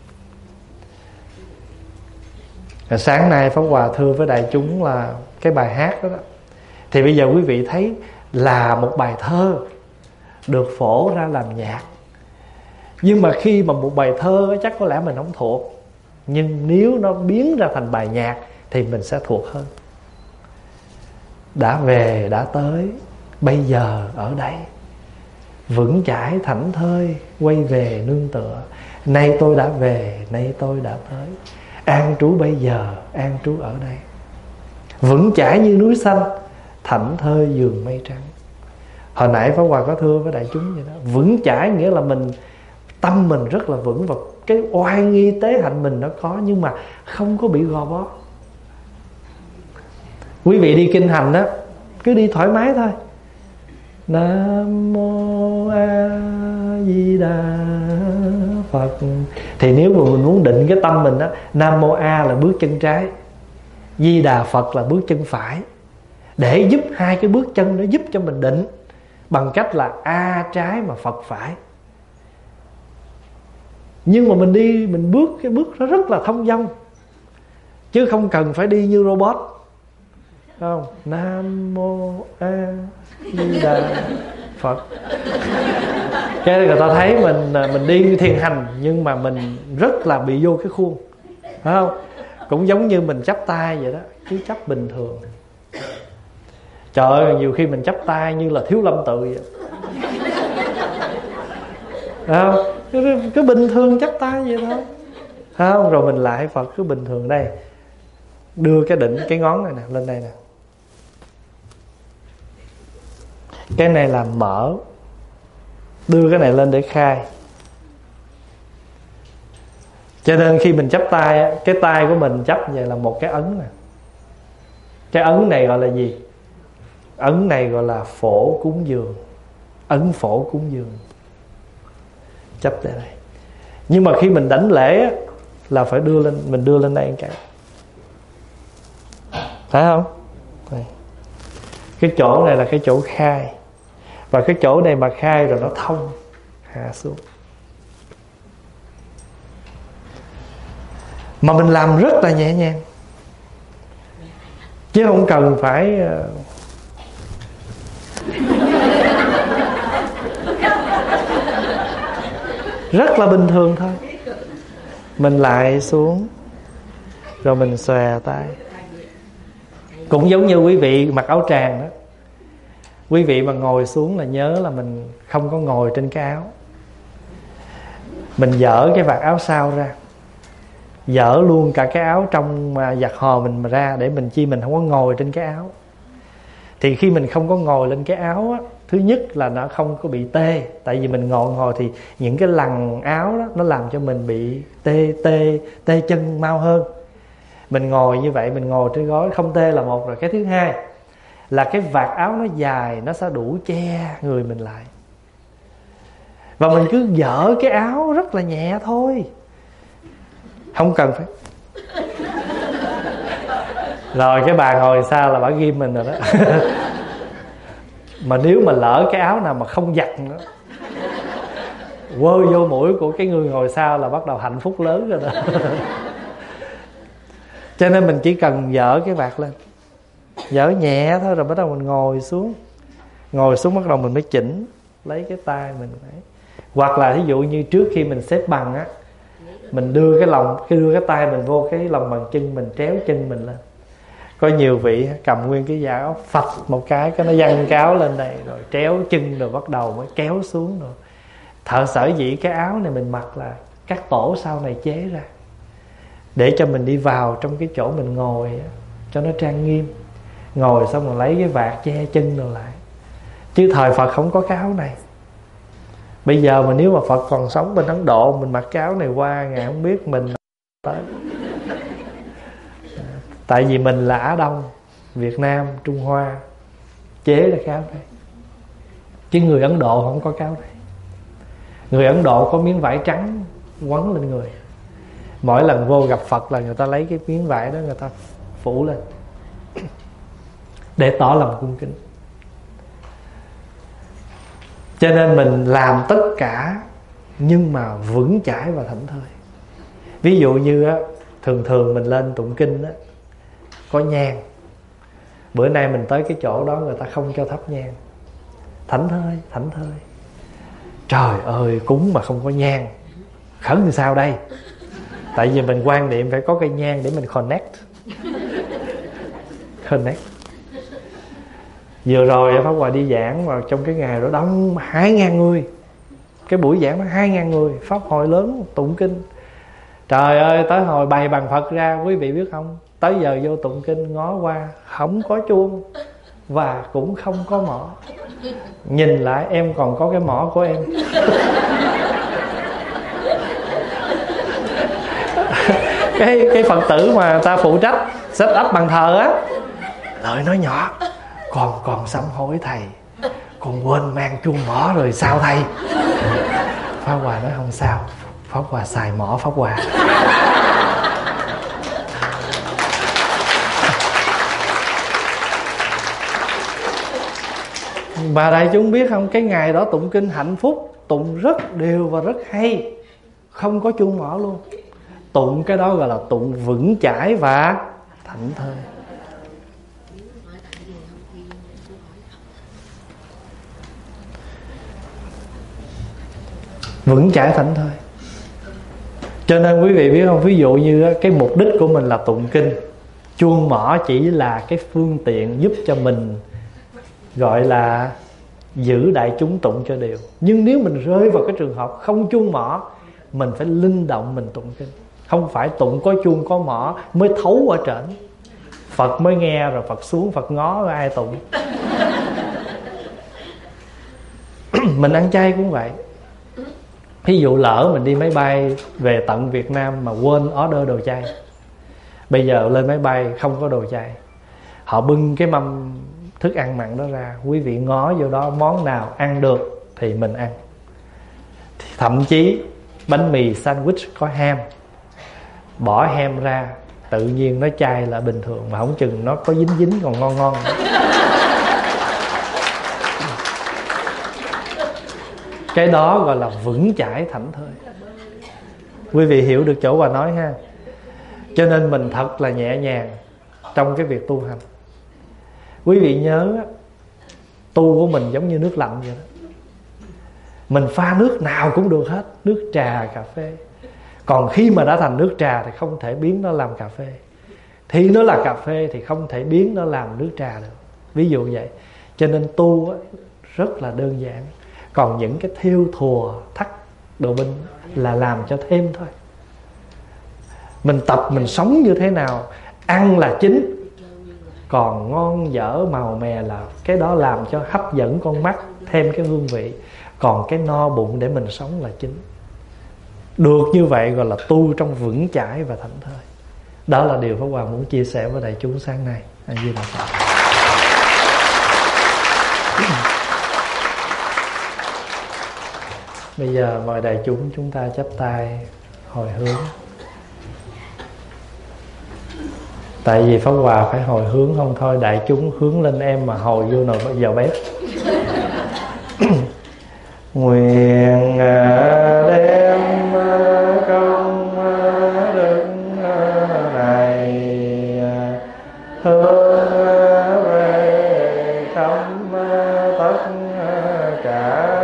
Sáng nay Pháp Hòa thưa với đại chúng là cái bài hát đó, đó thì bây giờ quý vị thấy là một bài thơ được phổ ra làm nhạc. Nhưng mà khi mà một bài thơ chắc có lẽ mình không thuộc, nhưng nếu nó biến ra thành bài nhạc thì mình sẽ thuộc hơn. Đã về đã tới, bây giờ ở đây, vững chãi thảnh thơi, quay về nương tựa. Nay tôi đã về, nay tôi đã tới, an trú bây giờ, an trú ở đây. Vững chãi như núi xanh, thảnh thơi giường mây trắng. Hồi nãy Pháp Hòa có thưa với đại chúng vậy đó. Vững chãi nghĩa là mình, tâm mình rất là vững, và cái oai nghi tế hạnh mình nó có, nhưng mà không có bị gò bó. Quý vị đi kinh hành đó, cứ đi thoải mái thôi. Nam mô A Di Đà Phật. Thì nếu mà mình muốn định cái tâm mình đó, Nam mô A là bước chân trái, Di Đà Phật là bước chân phải, để giúp hai cái bước chân đó giúp cho mình định, bằng cách là A trái mà Phật phải. Nhưng mà mình đi, mình bước cái bước nó rất là thông dong, chứ không cần phải đi như robot. Không, Nam mô A Di Đà Phật. Cái người ta thấy mình mình đi thiền hành, nhưng mà mình rất là bị vô cái khuôn, phải không? Cũng giống như mình chắp tay vậy đó, cứ chấp bình thường. Trời ơi, nhiều khi mình chắp tay như là Thiếu Lâm Tự vậy, phải không? Cứ, cứ bình thường chắp tay vậy thôi, phải không? Rồi mình lại Phật cứ bình thường đây, đưa cái đỉnh, cái ngón này nè lên đây nè. Cái này là mở, đưa cái này lên để khai. Cho nên khi mình chắp tay, cái tay của mình chắp vậy là một cái ấn nè. Cái ấn này gọi là gì? Ấn này gọi là phổ cúng dường. Ấn phổ cúng dường, chấp tại đây. Nhưng mà khi mình đảnh lễ là phải đưa lên, mình đưa lên đây một cái, phải không? Đây. Cái chỗ này là cái chỗ khai, và cái chỗ này mà khai rồi nó thông, hạ xuống. Mà mình làm rất là nhẹ nhàng, chứ không cần phải rất là bình thường thôi. Mình lại xuống, rồi mình xòe tay. Cũng giống như quý vị mặc áo tràng đó, quý vị mà ngồi xuống là nhớ là mình không có ngồi trên cái áo. Mình dỡ cái vạt áo sau ra, dỡ luôn cả cái áo trong mà giặt hò mình mà ra, để mình chi mình không có ngồi trên cái áo. Thì khi mình không có ngồi lên cái áo á, thứ nhất là nó không có bị tê. Tại vì mình ngồi ngồi thì những cái lằn áo đó, nó làm cho mình bị tê tê tê chân mau hơn. Mình ngồi như vậy, mình ngồi trên gối không tê là một rồi. Cái thứ hai là cái vạt áo nó dài, nó sẽ đủ che người mình lại. Và mình cứ dỡ cái áo rất là nhẹ thôi, không cần phải. Rồi cái bà ngồi sau là bà ghim mình rồi đó. Mà nếu mà lỡ cái áo nào mà không giặt nữa, quơ vô mũi của cái người ngồi sau là bắt đầu hạnh phúc lớn rồi đó. Cho nên mình chỉ cần dỡ cái vạt lên, dỡ nhẹ thôi, rồi bắt đầu mình ngồi xuống. Ngồi xuống bắt đầu mình mới chỉnh, lấy cái tay mình ấy. Hoặc là ví dụ như trước khi mình xếp bằng á, mình đưa cái lòng, cái đưa cái tay mình vô cái lòng bàn chân, mình tréo chân mình lên. Có nhiều vị cầm nguyên cái áo phập một cái, cái nó văng cái áo lên đây, rồi tréo chân, rồi bắt đầu mới kéo xuống. Rồi thợ sở dĩ cái áo này mình mặc là các tổ sau này chế ra, để cho mình đi vào trong cái chỗ mình ngồi á, cho nó trang nghiêm. Ngồi xong rồi lấy cái vạt che chân rồi lại. Chứ thời Phật không có cái áo này. Bây giờ mà nếu mà Phật còn sống bên Ấn Độ, mình mặc cái áo này qua, Ngài không biết mình tới. Tại vì mình là Á Đông, Việt Nam, Trung Hoa chế ra cái áo này. Chứ người Ấn Độ không có cái áo này. Người Ấn Độ có miếng vải trắng quấn lên người. Mỗi lần vô gặp Phật là người ta lấy cái miếng vải đó, người ta phủ lên để tỏ lòng cung kính. Cho nên mình làm tất cả nhưng mà vững chãi và thảnh thơi. Ví dụ như á, thường thường mình lên tụng kinh á, có nhang. Bữa nay mình tới cái chỗ đó người ta không cho thắp nhang. Thảnh thơi, thảnh thơi. Trời ơi, cúng mà không có nhang, khấn thì sao đây? Tại vì mình quan niệm phải có cây nhang để mình connect. Connect. Vừa rồi Pháp Hòa đi giảng vào trong cái ngày đó đông hai ngàn người. Cái buổi giảng đó hai ngàn người, pháp hội lớn tụng kinh. Trời ơi, tới hồi bày bằng Phật ra, quý vị biết không? Tới giờ vô tụng kinh ngó qua, không có chuông và cũng không có mõ. Nhìn lại em còn có cái mõ của em. Cái cái Phật tử mà ta phụ trách set up bàn thờ á, lời nói nhỏ: Con còn sám hối thầy, con quên mang chuông mõ rồi sao thầy? Pháp Hòa nói không sao, Pháp Hòa xài mõ Pháp Hòa. Bà đại chúng biết không, cái ngày đó tụng kinh hạnh phúc, tụng rất đều và rất hay, không có chuông mõ luôn. Tụng cái đó gọi là tụng vững chãi và thảnh thơi. Vững chãi thảnh thơi. Cho nên quý vị biết không, ví dụ như cái mục đích của mình là tụng kinh, chuông mõ chỉ là cái phương tiện giúp cho mình gọi là giữ đại chúng tụng cho đều. Nhưng nếu mình rơi vào cái trường hợp không chuông mõ, mình phải linh động mình tụng kinh. Không phải tụng có chuông có mõ mới thấu ở trển, Phật mới nghe, rồi Phật xuống Phật ngó rồi ai tụng. Mình ăn chay cũng vậy. Thí dụ lỡ mình đi máy bay về tận Việt Nam mà quên order đồ chay, bây giờ lên máy bay không có đồ chay, họ bưng cái mâm thức ăn mặn đó ra, quý vị ngó vô đó món nào ăn được thì mình ăn. Thậm chí bánh mì sandwich có ham, bỏ ham ra tự nhiên nó chay là bình thường, mà không chừng nó có dính dính còn ngon ngon. Cái đó gọi là vững chãi thảnh thơi. Quý vị hiểu được chỗ bà nói ha. Cho nên mình thật là nhẹ nhàng trong cái việc tu hành. Quý vị nhớ, tu của mình giống như nước lạnh vậy đó. Mình pha nước nào cũng được hết, nước trà, cà phê. Còn khi mà đã thành nước trà thì không thể biến nó làm cà phê. Thì nó là cà phê thì không thể biến nó làm nước trà được. Ví dụ vậy. Cho nên tu rất là đơn giản. Còn những cái thêu thùa thắt đồ binh là làm cho thêm thôi. Mình tập mình sống như thế nào, ăn là chính, còn ngon dở màu mè là cái đó làm cho hấp dẫn con mắt, thêm cái hương vị. Còn cái no bụng để mình sống là chính. Được như vậy gọi là tu trong vững chãi và thảnh thơi. Đó là điều Pháp Hòa muốn chia sẻ với đại chúng sáng nay. A Di Đà Phật. Bây giờ mời đại chúng chúng ta chắp tay hồi hướng. Tại vì Pháp Hòa phải hồi hướng, không thôi đại chúng hướng lên em mà hồi vô nồi vào bếp. Nguyện đem công đức này hướng về khắp tất cả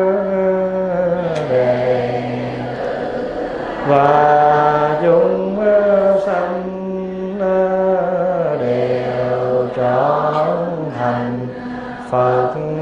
đền và chúng sanh đều trở thành Phật